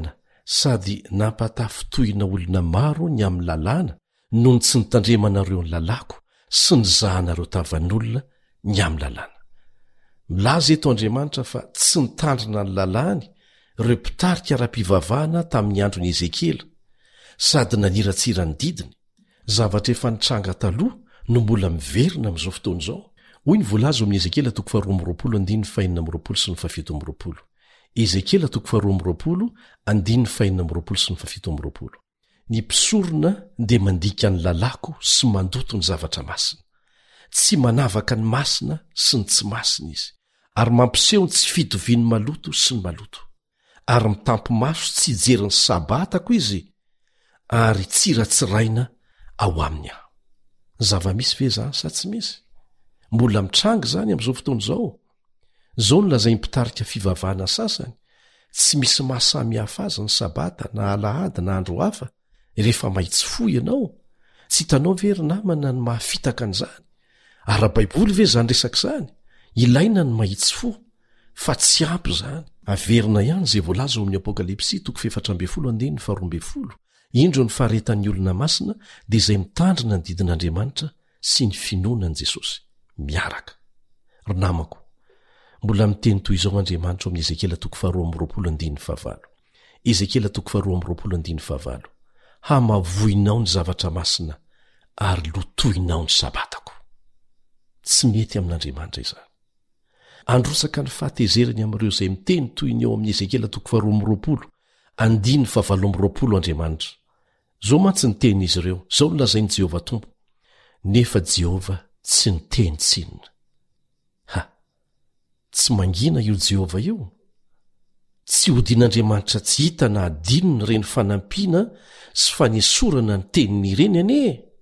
sady nampatafitohina olona maro ny amin'ny lalàna noho ny tsy nitandremanareo ny lalako sy ny zahanareo tavan'olona ny amin'ny lalàna. Milaza eto Andriamanitra fa tsy nitandrina ny lalàny ireo mpitarika ra-pivavahana tamin'ny andron'i Ezekela sady naniratsira ny didiny, zavatra efa nitranga taloha no mbola miverina amin'izao fotoana izao. Hoy ny voalaza amin'ny Ezekela toko faharoa amby roapolo andiny fahinina amby roapolo sy ny fafito amby roapolo. Ezekela toko faharoa amby roapolo andiny fahinina amby roapolo sy ny fafito amby roapolo. Ny mpisorona dia mandika ny lalako sy mandoto ny zavatra masina. Tsy manavaka ny masina sy ny tsy masina izy, ary mampiseho ny tsy fitoviany maloto sy ny maloto. Ary mitampo maso tsy hijery ny sabatako izy, ary tsy ratsiraina ao aminy aho. Zava-misy ve zany sa tsy misy? Mbola mitranga zany amin'izao fotoana izao. Zao no lazay mpitarika fivavahana sasany, tsy misy mahasamihafa azy ny sabata na alahady na andro hafa. Rehefa mahitsy fo ianao, tsy hitanao ve ry namana ny mahafitaka an'izany? Ara-baiboly ve zany resaka izany? Ilaina ny mahitsy fo, fa tsy ampy izany. Averina ihany izay voalaza ao amin'ny Apokalipsy toko efatra amby folo andiny faharoa amby folo. Indro ny faharetan'ny olona masina dia izay mitandrina ny didin'Andriamanitra sy ny finoanan'i Jesosy miaraka. Ry namako, mbola miteny toy izao Andriamanitra ao amin'ny Ezekela toko faharoa amby roapolo andiny fahavalo. Ezekela toko faharoa amby roapolo andiny fahavalo. Hamavoinao ny zavatra masina ary lotoinao ny sabatako. Tsy mety amin'Andriamanitra izany. Androsaka ny fahatezerany amin'ireo izay miteny toy ny ao amin'ny Ezekela toko faharoa amby roapolo andiny fahavalo amby roapolo Andriamanitra. Zao mantsy ny tenin'izy ireo, zao no lazain'i Jehova Tompo. Nefa Jehova tsy niteny tsinona. Ha! Tsy mangina io Jehova io? Tsy hodin'Andriamanitra tsy hita na adinony ireny fanampiana sy fanesorana ny teniny ireny ane?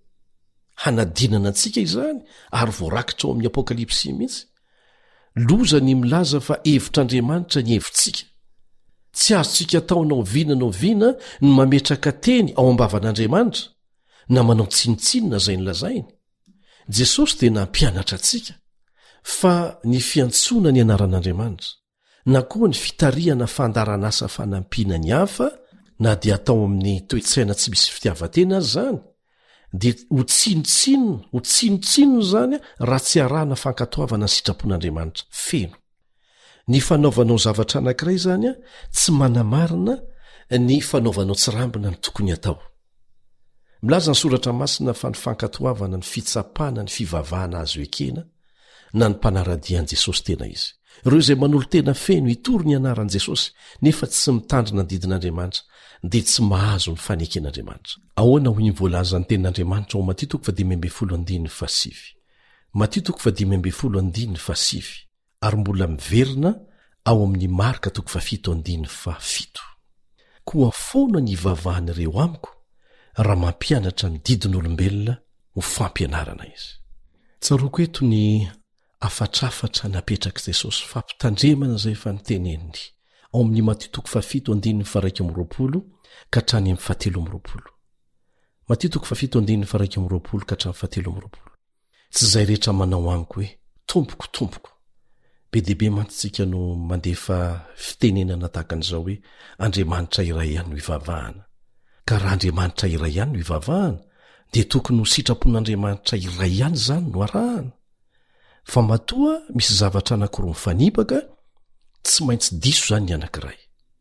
Hanadinana antsika izany ary voarakitra ao amin'ny Apokalipsy mihitsy. Loza ny milaza fa hevitr'Andriamanitra ny hevitsika. Tsy azontsika taona oviana na oviana ny mametraka teny ao ambavan'Andriamanitra na manao tsinitsinina izay nolazainy. Jesosy dia nampianatra antsika fa ny fiantsoana ny anaran'Andriamanitra na koa ny fitariana fandaranasa fanampiana ny hafa na dia atao amin'ny toe-tsaina tsy misy fitiavan-tena azy zany, dia ho tsinotsinona ho tsinotsinona zany raha tsy arahana fankatoavana ny sitrapon'Andriamanitra feno. Ny fanaovanao zavatra anankiray zany a tsy manamarina ny fanaovanao tsirambina ny tokony atao. Milaza ny soratra masina fa ny fankatoavana ny fitsapana ny fivavahana azo ekena na ny mpanaradian'i Jesosy tena izy. Ireo izay manolo tena feno hitory ny anaran'i Jesosy nefa tsy mitandrina ny didin'Andriamanitra dia tsy mahazo ny faneken'Andriamanitra. Ahoana hoy ny voalaza ny tenin'Andriamanitra ao Matio toko fadimy amby folo andiny fasivy. Matio toko fadimy amby folo andiny fasivy. Ary mbola miverina ao amin'ny Marka toko fafito andiny fafito. Koa foana ny ivavahan'ireo amiko raha mampianatra ny didin'olombelona ho fampianarana izy. Tsaroko eto ny afatrafatra napetraka Jesosy fampitandremana izay efa niteneniny ao amin'ny Matio toko fafito andiny faraika amby roapolo ka hatrany amin'ny fahatelo amby roapolo. Matio toko fafito andiny faraika amby roapolo ka hatrany fahatelo amby roapolo. Tsy izay rehetra manao amiko hoe tompoko tompoko. Be dehibe mantsika no mandefa fitenenana tahaka an'izao hoe Andriamanitra iray ihany no ivavahana. Ka raha Andriamanitra iray ihany no ivavahana dia tokony ho sitrapon'Andriamanitra iray ihany zany no arahana. Fa matoa misy zavatra anankiroa mifanipaka, tsy maintsy diso zany ny anankiray.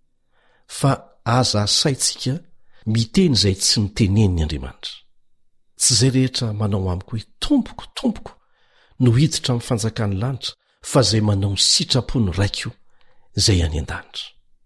Fa aza asaitsika miteny izay tsy niteneniny Andriamanitra. Tsy izay rehetra manao amiko hoe tompoko tompoko no hiditra amin'ny fanjakan'ny lanitra, fa izay manao ny sitrapony raiko izay any an-danitra.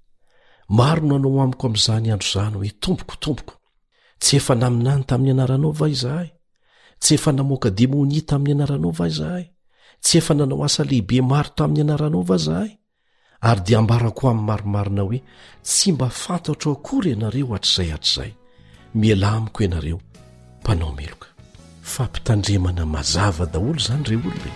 Maro no anao amiko amin'izany andro izany hoe tompoko tompoko. Tsy efa naminany tamin'ny anaranao va izahay? Tsy efa namoaka demoni tamin'ny anaranao va izahay? Tsy efa nanao asa lehibe maro tamin'ny anaranao va izahay? Ary dia ambarako amin'ny marimarina hoe tsy mba fantatra akory ianareo hatr'izay hatr'izay. Miala amiko ianareo mpanao meloka. Fampitandremana mazava daholo zany ireo olona.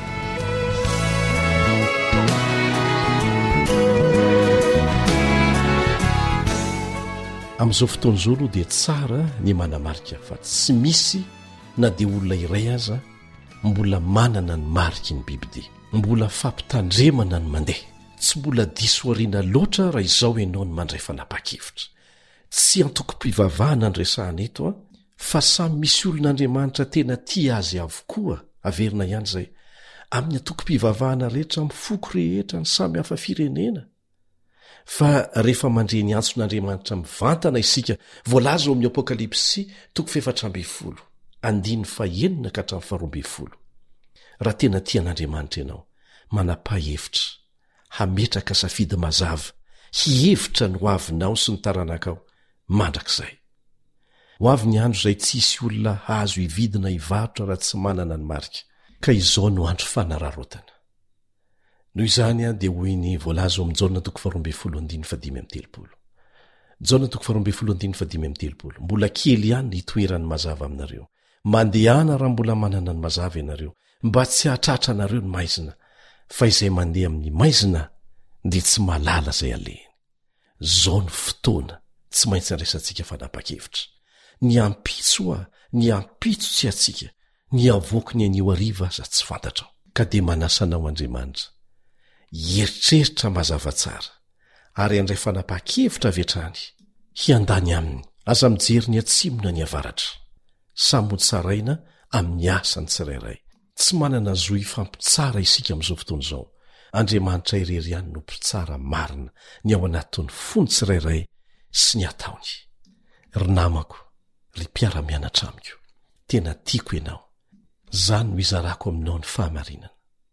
Amin'izao fotoana izao aloha dia tsara ny manamarika fa tsy misy na dia olona iray aza mbola manana ny mariky ny bibidia, mbola fampitandremana ny mandeha. Tsy mbola diso ariana loatra raha izao ianao ny mandray fanapa-kevitra. tsy antoko-pivavahana andresahana eto a fa samy misy olon'andriamanitra tena tia azy avokoa averina ihany zay amin'ny antoko-pivavahana rehetra mifoko rehetra ny samy hafa firenena fa rehefa mandre ny antson'andriamanitra mivantana isika voalaza ao amin'ny apokalipsy toko fefatrambe folo andiny fa enina ka hatramy faharoambe folo raha tena tian'andriamanitra ianao manapa-hevitra hametraka safidy mazava hihevitra ny hoavinao sy ny taranakao mandrak'izay ho avy ny andro izay tsisy olona hazo hividina hivarotra raha tsy manana ny marika ka izao no andro fanararotana noho izany a dia hoy ny voalaza ao amin'ny jaona toko faharoambe folo andiny fadimy amby telopolo jaona toko faharoambe folo andiny fadimy amby telopolo mbola kely ihany ny hitoeran'ny mazava aminareo mandehana raha mbola manana ny mazava ianareo mba tsy hahatratra anareo ny maizina fa izay mandeha amin'ny maizina dia tsy malala zay alehany zao ny fotoana tsy maintsy andraisantsika fanapa-kevitra ny ampitso a ny ampitso tsy atsika ny avoky ny anio ariva aza tsy fantatrao ka dia manasanao andriamanitra hieritreritra mazava tsara ary andray fanapa-kevitra avetrany hiandany aminy aza mijery ny atsimona ny avaratra samotsaraina amin'ny asany tsirairay tsy manana zo ifampitsara isika amin'izao fotoana izao andriamanitra irery ihany no mpitsara marina ny ao anatin'ny fony tsirairay sy ny ataony ry namako ry mpiara-mianatra amiko tena tiako ianao zany no izarako aminao ny fahamarinana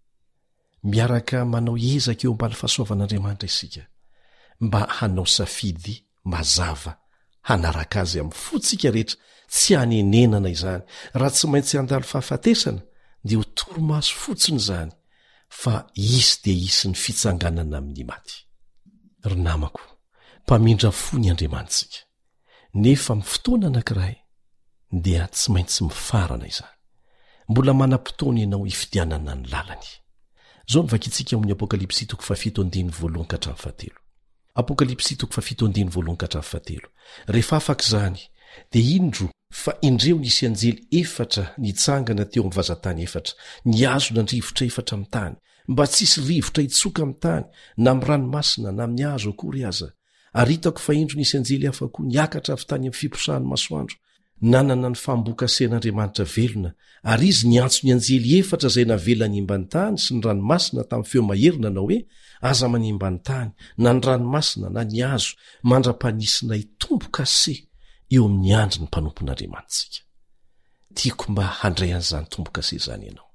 miaraka manao ezaka eo ambany fahasoavan'andriamanitra isika mba hanao safidy mazava hanaraka azy amin'ny fotsika rehetra tsy hanenenana izany raha tsy maintsy handalo fahafatesana dia ho toromaso fotsiny izany fa isy dia isy ny fitsanganana amin'ny maty ry namako mpamindra fo ny andriamanitsika nefa amin'ny fotoana anankiray dia tsy maintsy mifarana izany mbola manam-potoana ianao hifidianana ny lalany zao ny vakitsika amin'ny apokalipsy toko fafito andiny voalohany ka hatramy fahatelo apokalipsy toko fafito andiny voalohany ka hatramy fahatelo rehefa afaka izany dia indro fa indreo nisy anjely efatra nitsangana teo amin'ny vazantany efatra niazona ny rivotra efatra amin'ny tany mba tsisy rivotra hitsoka amin'ny tany na amin'ny ranomasina na amin'ny hazo akory aza ary hitako fa indro nisy anjely hafa koa niakatra avy tany amin'ny fiposahan'ny masoandro nanana ny fambokasen'andriamanitra velona ary izy niantso ny anjely efatra izay navela nimbany tany sy ny ranomasina tamin'ny feo maherina na hoe aza manimbany tany na ny ranomasina na ny hazo mandra-panisina hitomboka se eo amin'ny andry ny mpanompon'andriamanitsika tiako mba handray an'izany tombo-kase izany ianao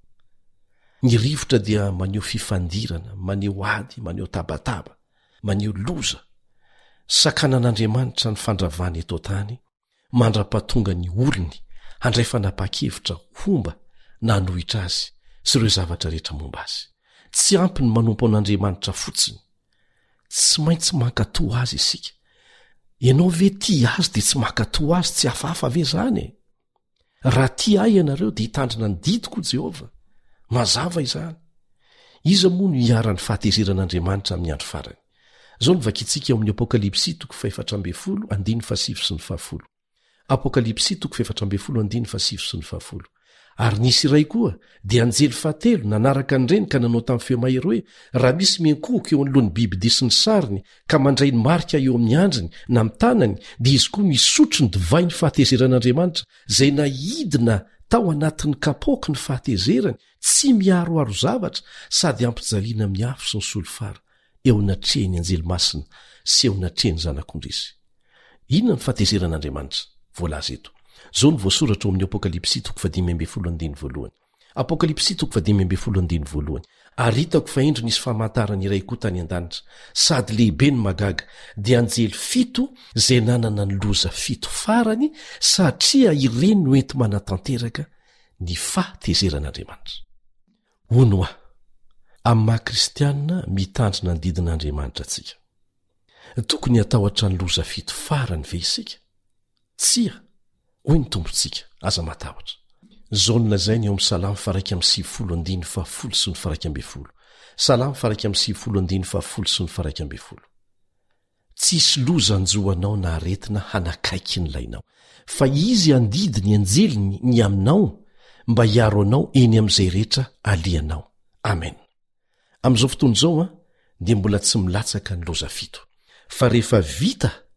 ny rivotra dia maneho fifandirana maneho ady maneho tabataba maneho loza sakanan'andriamanitra ny fandravany eto tany mandra-patonga ny olony handray fanapa-kevitra homba na hanohitra azy sy ireo zavatra rehetra momba azy tsy ampy ny manompo an'andriamanitra fotsiny tsy maintsy mankatoa azy isika ianao ve tia azy dia tsy mankatoa azy tsy hafahafa ve zany raha tia ahy ianareo dia hitandrina ny didiko Jehova mazava izany iza moa no hiara-ny fahatezeran'andriamanitra amin'ny andro farany zao ny vakitsika ao amin'ny apokalipsy toko faefatra ambe folo andiny fasivy sy ny fahafolo apokalipsy toko faefatra ambe folo andiny fasivy sy ny fahafolo ary nisy iray koa dia anjely fahatelo nanaraka ny reny ka nanao tamin'ny feo mahery hoe raha misy miankohoko eo anolohan'ny biby dia sy ny sariny ka mandray ny marika eo amin'ny andriny na amin'ny tanany dia izy koa misotro ny divay ny fahatezeran'andriamanitra izay nahidina tao anatin'ny kapoky ny fahatezerany tsy miaroaro zavatra sady ampijaliana amin'ny afo sy ny solofara eo natrehny anjely masina sy eo natrehny zanak'ondrisy inona ny fahatezeran'andriamanitra voalaza eto zao ny voasoratra ao amin'ny apokalipsy toko fadimy ambe folo andiny voalohany apokalipsy toko fadimy ambe folo andiny voalohany ary hitako fa indro nisy famantarana iray koa tany an-danitra sady lehibe ny magaga dia anjely fito izay nanana ny loza fito farany satria ireny no enti manatanteraka ny fahatezeran'andriamanitra ono aho amin'ny maha-kristianina mitandrina ny didin'andriamanitra atsika tokony hatahotra ny loza fito farany ve isika tsia hoy ny tompontsika aza matahotra zao ny lazainy eo amin'ny salamy faraiky amin'ny sivifolo andiny fahafolo sy ny faraiky ambe folo salamy faraiky amin'ny sivifolo andiny fahafolo sy ny faraiky ambe folo tsisy loza anjoanao na aretina hanakaiky ny lainao fa izy andidy ny anjeliny ny aminao mba hiaro anao eny amin'izay rehetra alianao amen amin'izao fotoana izao a dia mbola tsy milatsaka ny loza fito fa rehefa vita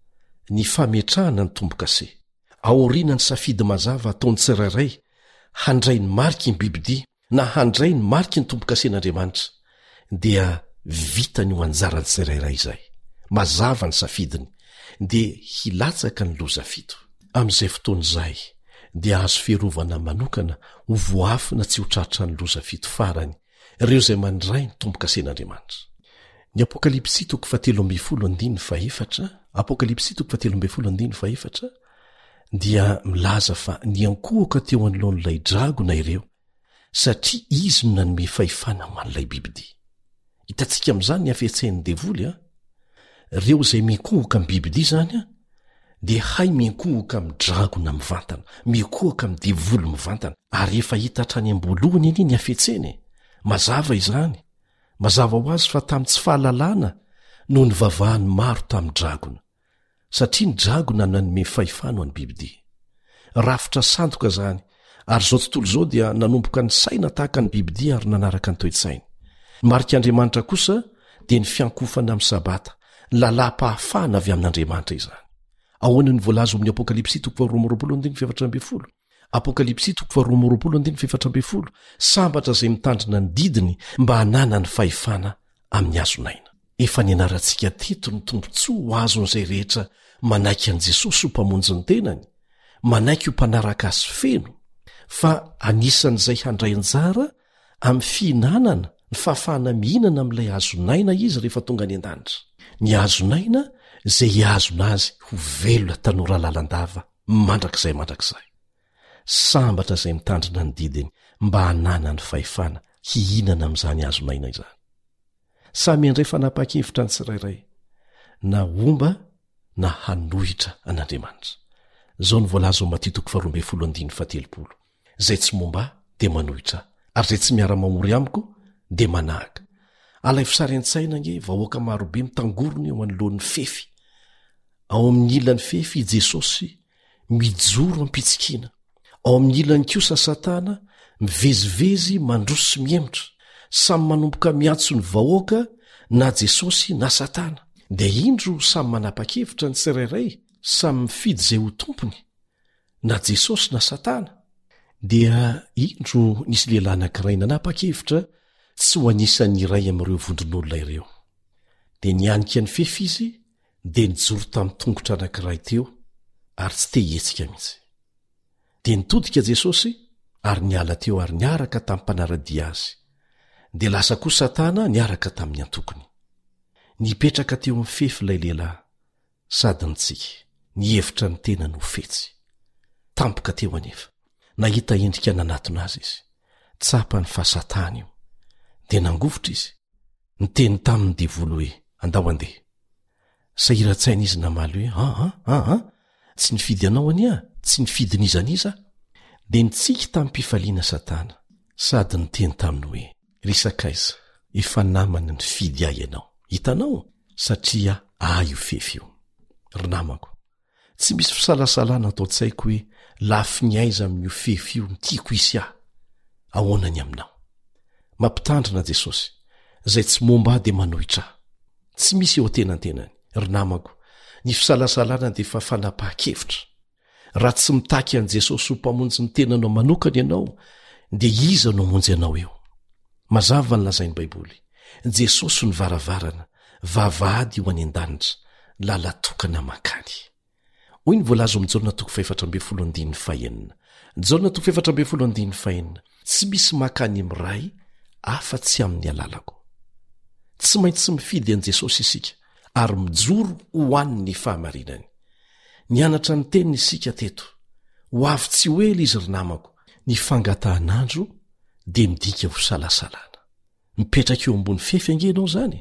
ny fametrahana ny tombo-kase aoriana ny safidy mazava ataony tsirairay handray ny mariky ny bibidia na handray ny mariky ny tombo-kasen'andriamanitra dia vitany ho anjarany tsirairay izay mazava ny safidiny dia hilatsaka ny loza fito amin'izay fotoan'izay dia azo fiarovana manokana ho voafina tsy ho tratra ny loza fito farany ireo izay mandray ny tombo-kasen'andriamanitra. Ny apokalipsy toko fahatelo amby folo andiny fa efatra apokalipsy toko fahatelo amby folo andiny fa efatra dia milaza fa niankohoka teo anoloan'ilay dragona ireo satria izy no nanome fahefana ho an'ilay bibidia. Hitantsika amin'izany ny hafetsain'ny devoly a ireo izay miankohoka amin'ny bibidia zany a dia hay miankohoka amin'ny dragona mivantana miankohoka amin'ny devoly mivantana ary efa hita hatrany ambolohany iny ny hafetseny mazava izany mazava ho azy fa tamin'ny tsy fahalalana no nivavahany maro tamin'ny dragona satria ny dragona nanome fahefana ho an'ny bibidia. Rafitra sandoka zany ary zao tontolo zao dia nanomboka ny saina tahaka ny bibidia ary nanaraka ny toe-tsainy. Ny marik'Andriamanitra kosa dia ny fiankofana amin'ny sabata ny lalam-pahafahana avy amin'Andriamanitra izany. Ahoana ny voalaza amin'ny apokalipsy toko faharoa andiny efatra amby folo apokalipsy toko faharoa andiny efatra amby folo sambatra izay mitandrina ny didiny mba hanana ny fahefana amin'ny azonaina. Efa nianarantsika teto ny tombontsoa ho azon'izay rehetra manaiky an' Jesosy ho mpamonjy ny tenany manaiky ho mpanaraka azy feno fa anisan'izay handray anjara amin'ny fihinanana ny fahafahana mihinana amin'ilay azonaina izy rehefa tonga any an-danitra. Ny azonaina izay hiazona azy ho velona tanora lalandava mandrakizay mandrakizay. Sambatra izay mitandrina ny didiny mba hanana ny fahefana hihinana amin'izany azonaina izany. Samy andray fanapa-kevitra ny tsirairay na omba na hanohitra an'Andriamanitra. Zao ny voalaza ao Maty toko faharoa amby folo andiny fahatelopolo. Zay tsy momba dia manohitra ary zay tsy miara-mamory amiko dia manahaka. Alay fisary an-tsaina nge vahoaka marobe mitangorony eo anoloan'ny fefy. Ao amin'ny ilan'ny fefy i Jesosy mijoro ampitsikina. Ao amin'ny ilany kosa Satana mivezivezy mandroso miemotra samy manomboka miantso ny vahoaka na Jesosy na Satana. Dia indro samy manapa-kevitra ny tsirairay samy mifidy izay ho tompony na Jesosy na Satana. Dia indro nisy lehilahy anankiray nanapa-kevitra tsy ho anisan'ny iray amin'ireo vondron'olona ireo. Dia nianika ny fefy izy dia nijoro tamin'ny tongotra anankiray teo ary tsy te hihetsika mihitsy. Dia nitodika Jesosy ary niala teo ary niaraka tamin'ny mpanaradia azy. Dia lasa koa Satana niaraka tamin'ny antokony. Nipetraka teo amin'ny fefy ilay lehilahy sady nitsika nihevitra ny tena no fetsy. Tampoka teo anefa nahita endrika nanatona azy izy. Tsapany fa Satana io. Dia nangovotra izy niteny tamin'ny devoly hoe andao andeha. Sahiran-tsaina izy namaly hoe ah ah ah tsy nifidy anao ania tsy nifidy nizaniza. Dia nitsika tamin'ny mpifaliana Satana sady niteny taminy hoe risakaiza efa namana ny fidy ahy ianao. Hitanao satria ahy io fefy io. Ry namako, tsy misy fisalasalana atao tsaiko hoe lafy ny aiza amin'io fefy io ny tiako isy ahy. Ahoana ny aminao? Mampitandrina Jesosy izay tsy momba dia manohitra ahy. Tsy misy eo tenantenany. Ry namako, ny fisalasalana dia efa fanapa-kevitra. Raha tsy mitaky an' Jesosy ho mpamonjy ny tenanao manokana ianao dia iza no hamonjy anao eo? Mazava ny lazain'ny Baiboly. Jesosy ny varavarana, vavahady ho any an-danitra, lalatokana mankany. Hoy ny voalaza amin'ny Jaona toko faefatra amby folo andiny fahenina. Jaona toko faefatra amby folo andiny fahenina. Tsy misy mankany amiray afa-tsy amin'ny alalako. Tsy maintsy tsy mifidy an' Jesosy isika ary mijoro ho an'ny fahamarinany. Nianatra ny teniny isika teto. Ho avy tsy ho ela izy ry namako. Ny fangatahan'andro dia midika ho salasalana. Mipetraka eo ambony fefy angenao zany.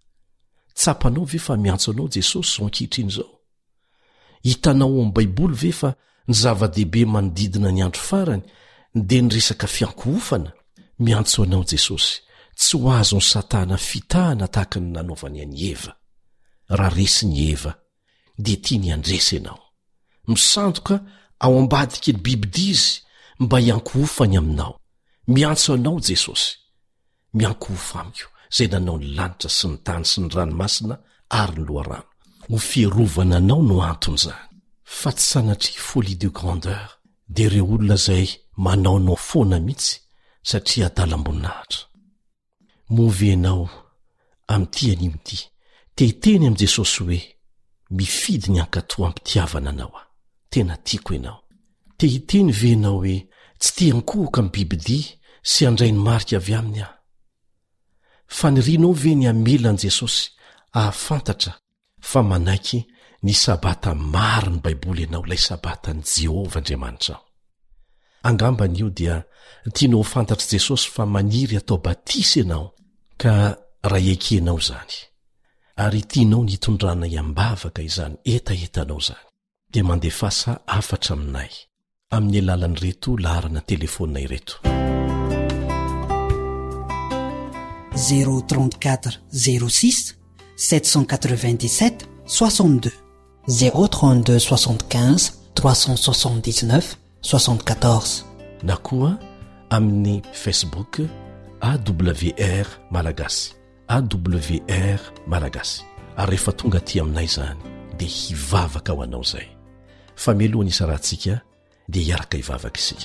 Tsapanao ve fa miantso anao Jesosy zao ankehitriny zao? Hitanao amin'ny Baiboly ve fa ny zava-dehibe manodidina ny andro farany dia ny resaka fiankohofana? Miantso anao Jesosy tsy ho azon'ny Satana fitahana tahaka ny nanaovany an'i Eva. Raha resy ny Eva dia tiany andresy ianao. Misandoka ao ambadika ny bibidia izy mba hiankohofany aminao. Miantso anao Jesosy. Miankohofa amiko izay nanao ny lanitra sy ny tany sy ny ranomasina ary ny loharano. ho fierovananao no antony zany fa tsy sanatria folie de grandeur de reo olona zay manao nao foana mihitsy satria adalam-boninahitra. Movenao am'ty animity teteny am' Jesosy hoe mifidy ny ankatoa ampitiavana anao a tena tiako ianao. Tehiteny venao hoe tsy te-ankohoka am' bibidia sy andray ny marika avy aminy aho. Fanirinao ve ny amelan Jesosy ahafantatra fa manaiky ny sabata maro ny Baiboly ianao lay sabatany Jehova Andriamanitra ao. Angamban'io dia tianao fantatra Jesosy fa maniry atao batisy ianao ka raha ekenao zany ary tianao nitondrana iambavaka izany etaetanao zany dia mandefasa afatra aminay amin'ny alalan'ny reto laharana telefonina ireto zéro trente-quatre zéro six sept cent quatre-vingt-dix-sept soixante-deux zéro trente-deux soixante-quinze trois cent soixante-dix-neuf soixante-quatorze na koa amin'ny Facebook A W R Malagasy A W R Malagasy ary rehefa tonga aty aminay zany dia hivavaka ho anao zay fa mialohan'ny isarantsika dia hiaraka hivavaka isika.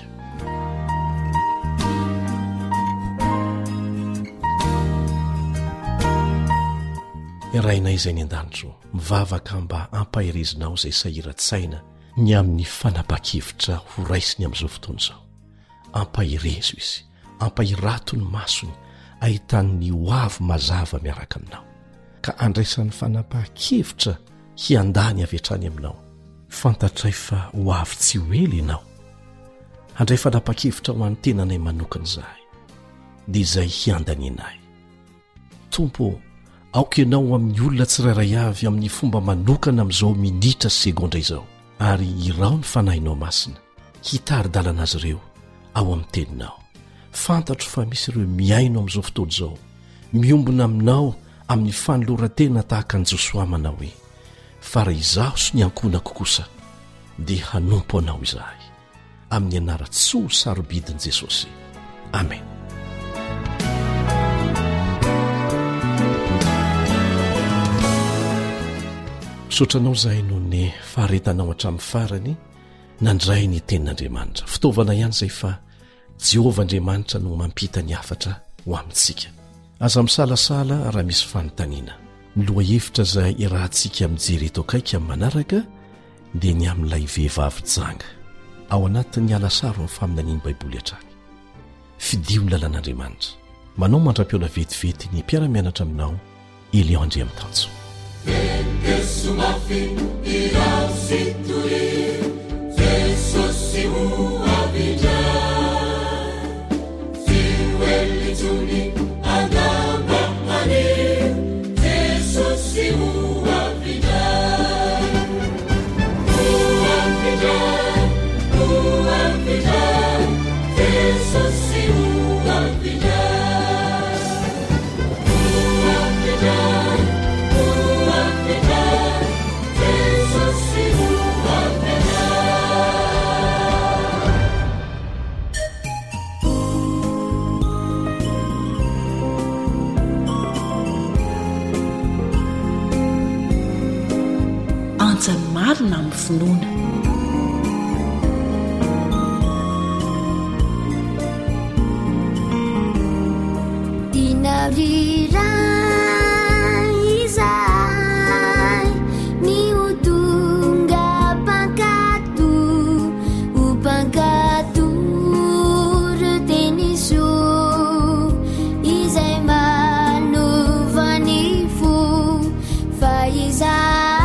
Irainay izay ny an-danitro mivavaka mba ampahirezinao izay sahiran-tsaina ny amin'ny fanapa-kevitra ho raisiny amin'izao fotoana izao. Ampahirezo izy, ampahirato ny masony ahitany ho avy mazava miaraka aminao ka andraisan'ny fanapa-kevitra hiandany avy hatrany aminao. Fantatray fa ho avy tsy ho ela ianao. Handray fanapa-kevitra ho an'ny tenanay manokana izahay dia izay hiandanyenay. Tompo, aoka ianao amin'ny olona tsirairay avy amin'ny fomba manokana amin'izao minitra sy segondra izao ary irao ny fanahinao masina hitari-dalana azy ireo ao amin'ny teninao. Fantatro fa misy ireo miaino amin'izao fotoana izao miombona aminao amin'ny fanoloran-tena tahaka ny Josoa manao hoe fa raha izaho sy ny ankonako kosa dia hanompo anao izahay amin'ny anara-tsoa sarobidin'i Jesosy. Amen. Sotranao zahay noho ny faharetanao hatramin'ny farany nandray ny tenin'Andriamanitra. Fitaovana ihany izay fa Jehova Andriamanitra no mampita ny hafatra ho amintsika. Aza misalasala raha misy fanontaniana. Ny loha hevitra izay irahantsika mijery eto akaiky amin'ny manaraka dia ny amin'ilay vehivavy janga ao anatin'ny alasaro ny faminaniany Baiboly hatrany. Fidio ny lalàn'Andriamanitra. Manao mandra-piona vetivety ny mpiara-mianatra aminao Elion Andriamitanjo. Sumafi irasituri Jesossi huavija Siwelituni agamba ane Jesossi huavija Huavija Huavija Jesossi huavija Huavija marina amin'ny finoana. Dinarira izay ni utunga pangatu upangatu retenisu izay manuvanifu faizai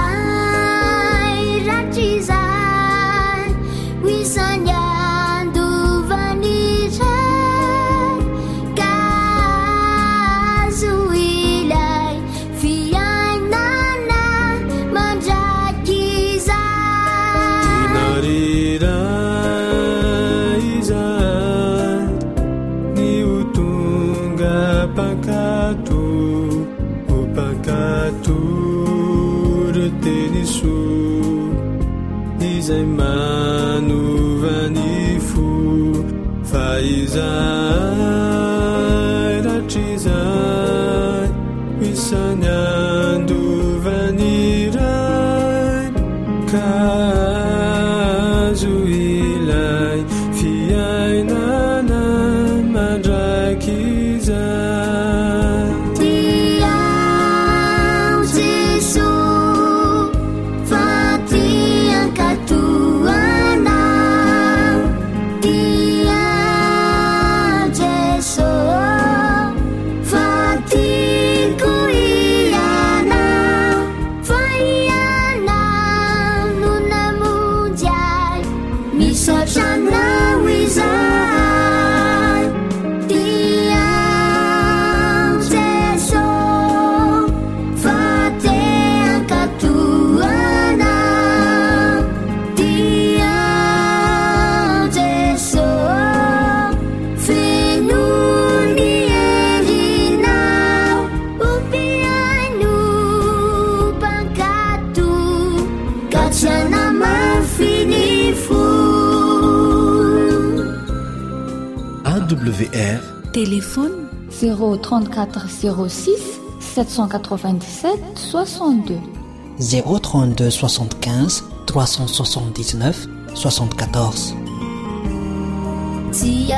izay manovanifu faizay ratrizay isany andovanira voankazo ilay fiainana mandrakizay. Tiao Jesosy fa ty ankatoanao. Tiao Jesosy fa tiako ianao. Fa ianao no namonjy ahy, misaotra anao izay. Tiao Jesosy fa te ankatoanao. Tiao Jesosy feno ny herinao. Ompiahy no mpankato ka tsy hanamafy ny fo. A W R Téléphone zéro trente-quatre zéro six sept cent quatre-vingt-dix-sept soixante-deux. zéro trente-deux soixante-quinze trois cent soixante-dix-neuf soixante-quatorze. Tsy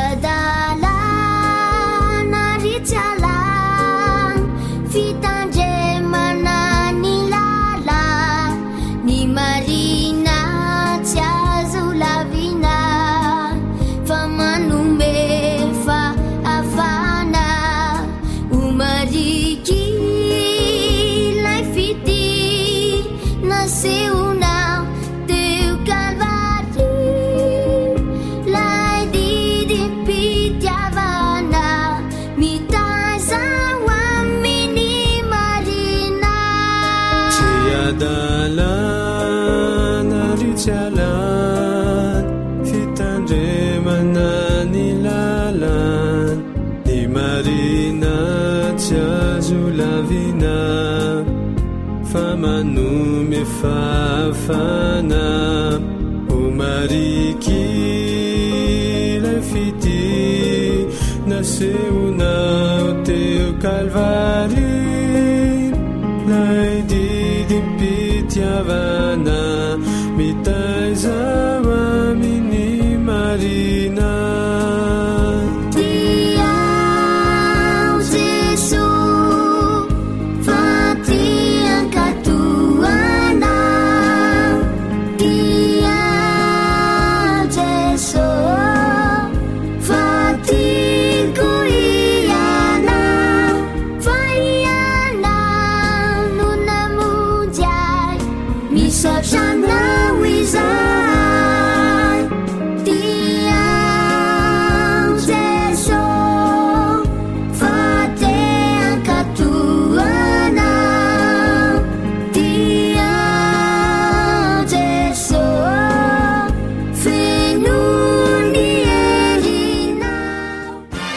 adalana ry tsy alana, fitandremana ny lala. Ny marina tsy azo lavina, fa manome fahafana. Ho marikilay fity nasehonao teo Kalvary. Lay didim-pitiavana mitazao amin'ny marina. Tsy adalana ry tsy alana, fitandremana ny lalana. Ny marina tsy azo lavina, fa manome fahafana. Ho marikilay fity nasehonao teo Kalvary. Lay didim-pitiavana mitazao amin'ny marina. Tiao Jesosy fa ty ankatoanao. Tiao Jesosy fa tiako ianao. Fa ianao no namonjy ahy, misaotra anao izay. Tiao Jesosy fa te ankatoanao. Tiao Jesosy feno ny herinao.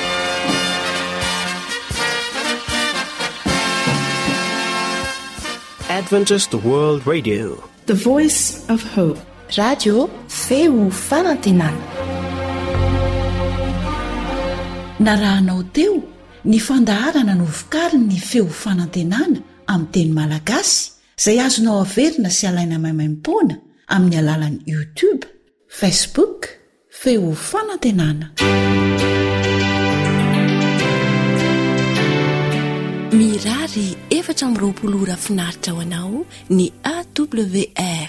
Adventist World Radio, The Voice of Hope. Radio feo fanantenana. narahanao teo ny fandaharana no vokariny ny feo fanantenana amin'ny teny malagasy izay azonao averina sy alaina maimaim-poana amin'ny alalan'ny YouTube, Facebook, feo fanantenana. Mirary efatra amby roapolo ora finaritra ho anao ny A W R.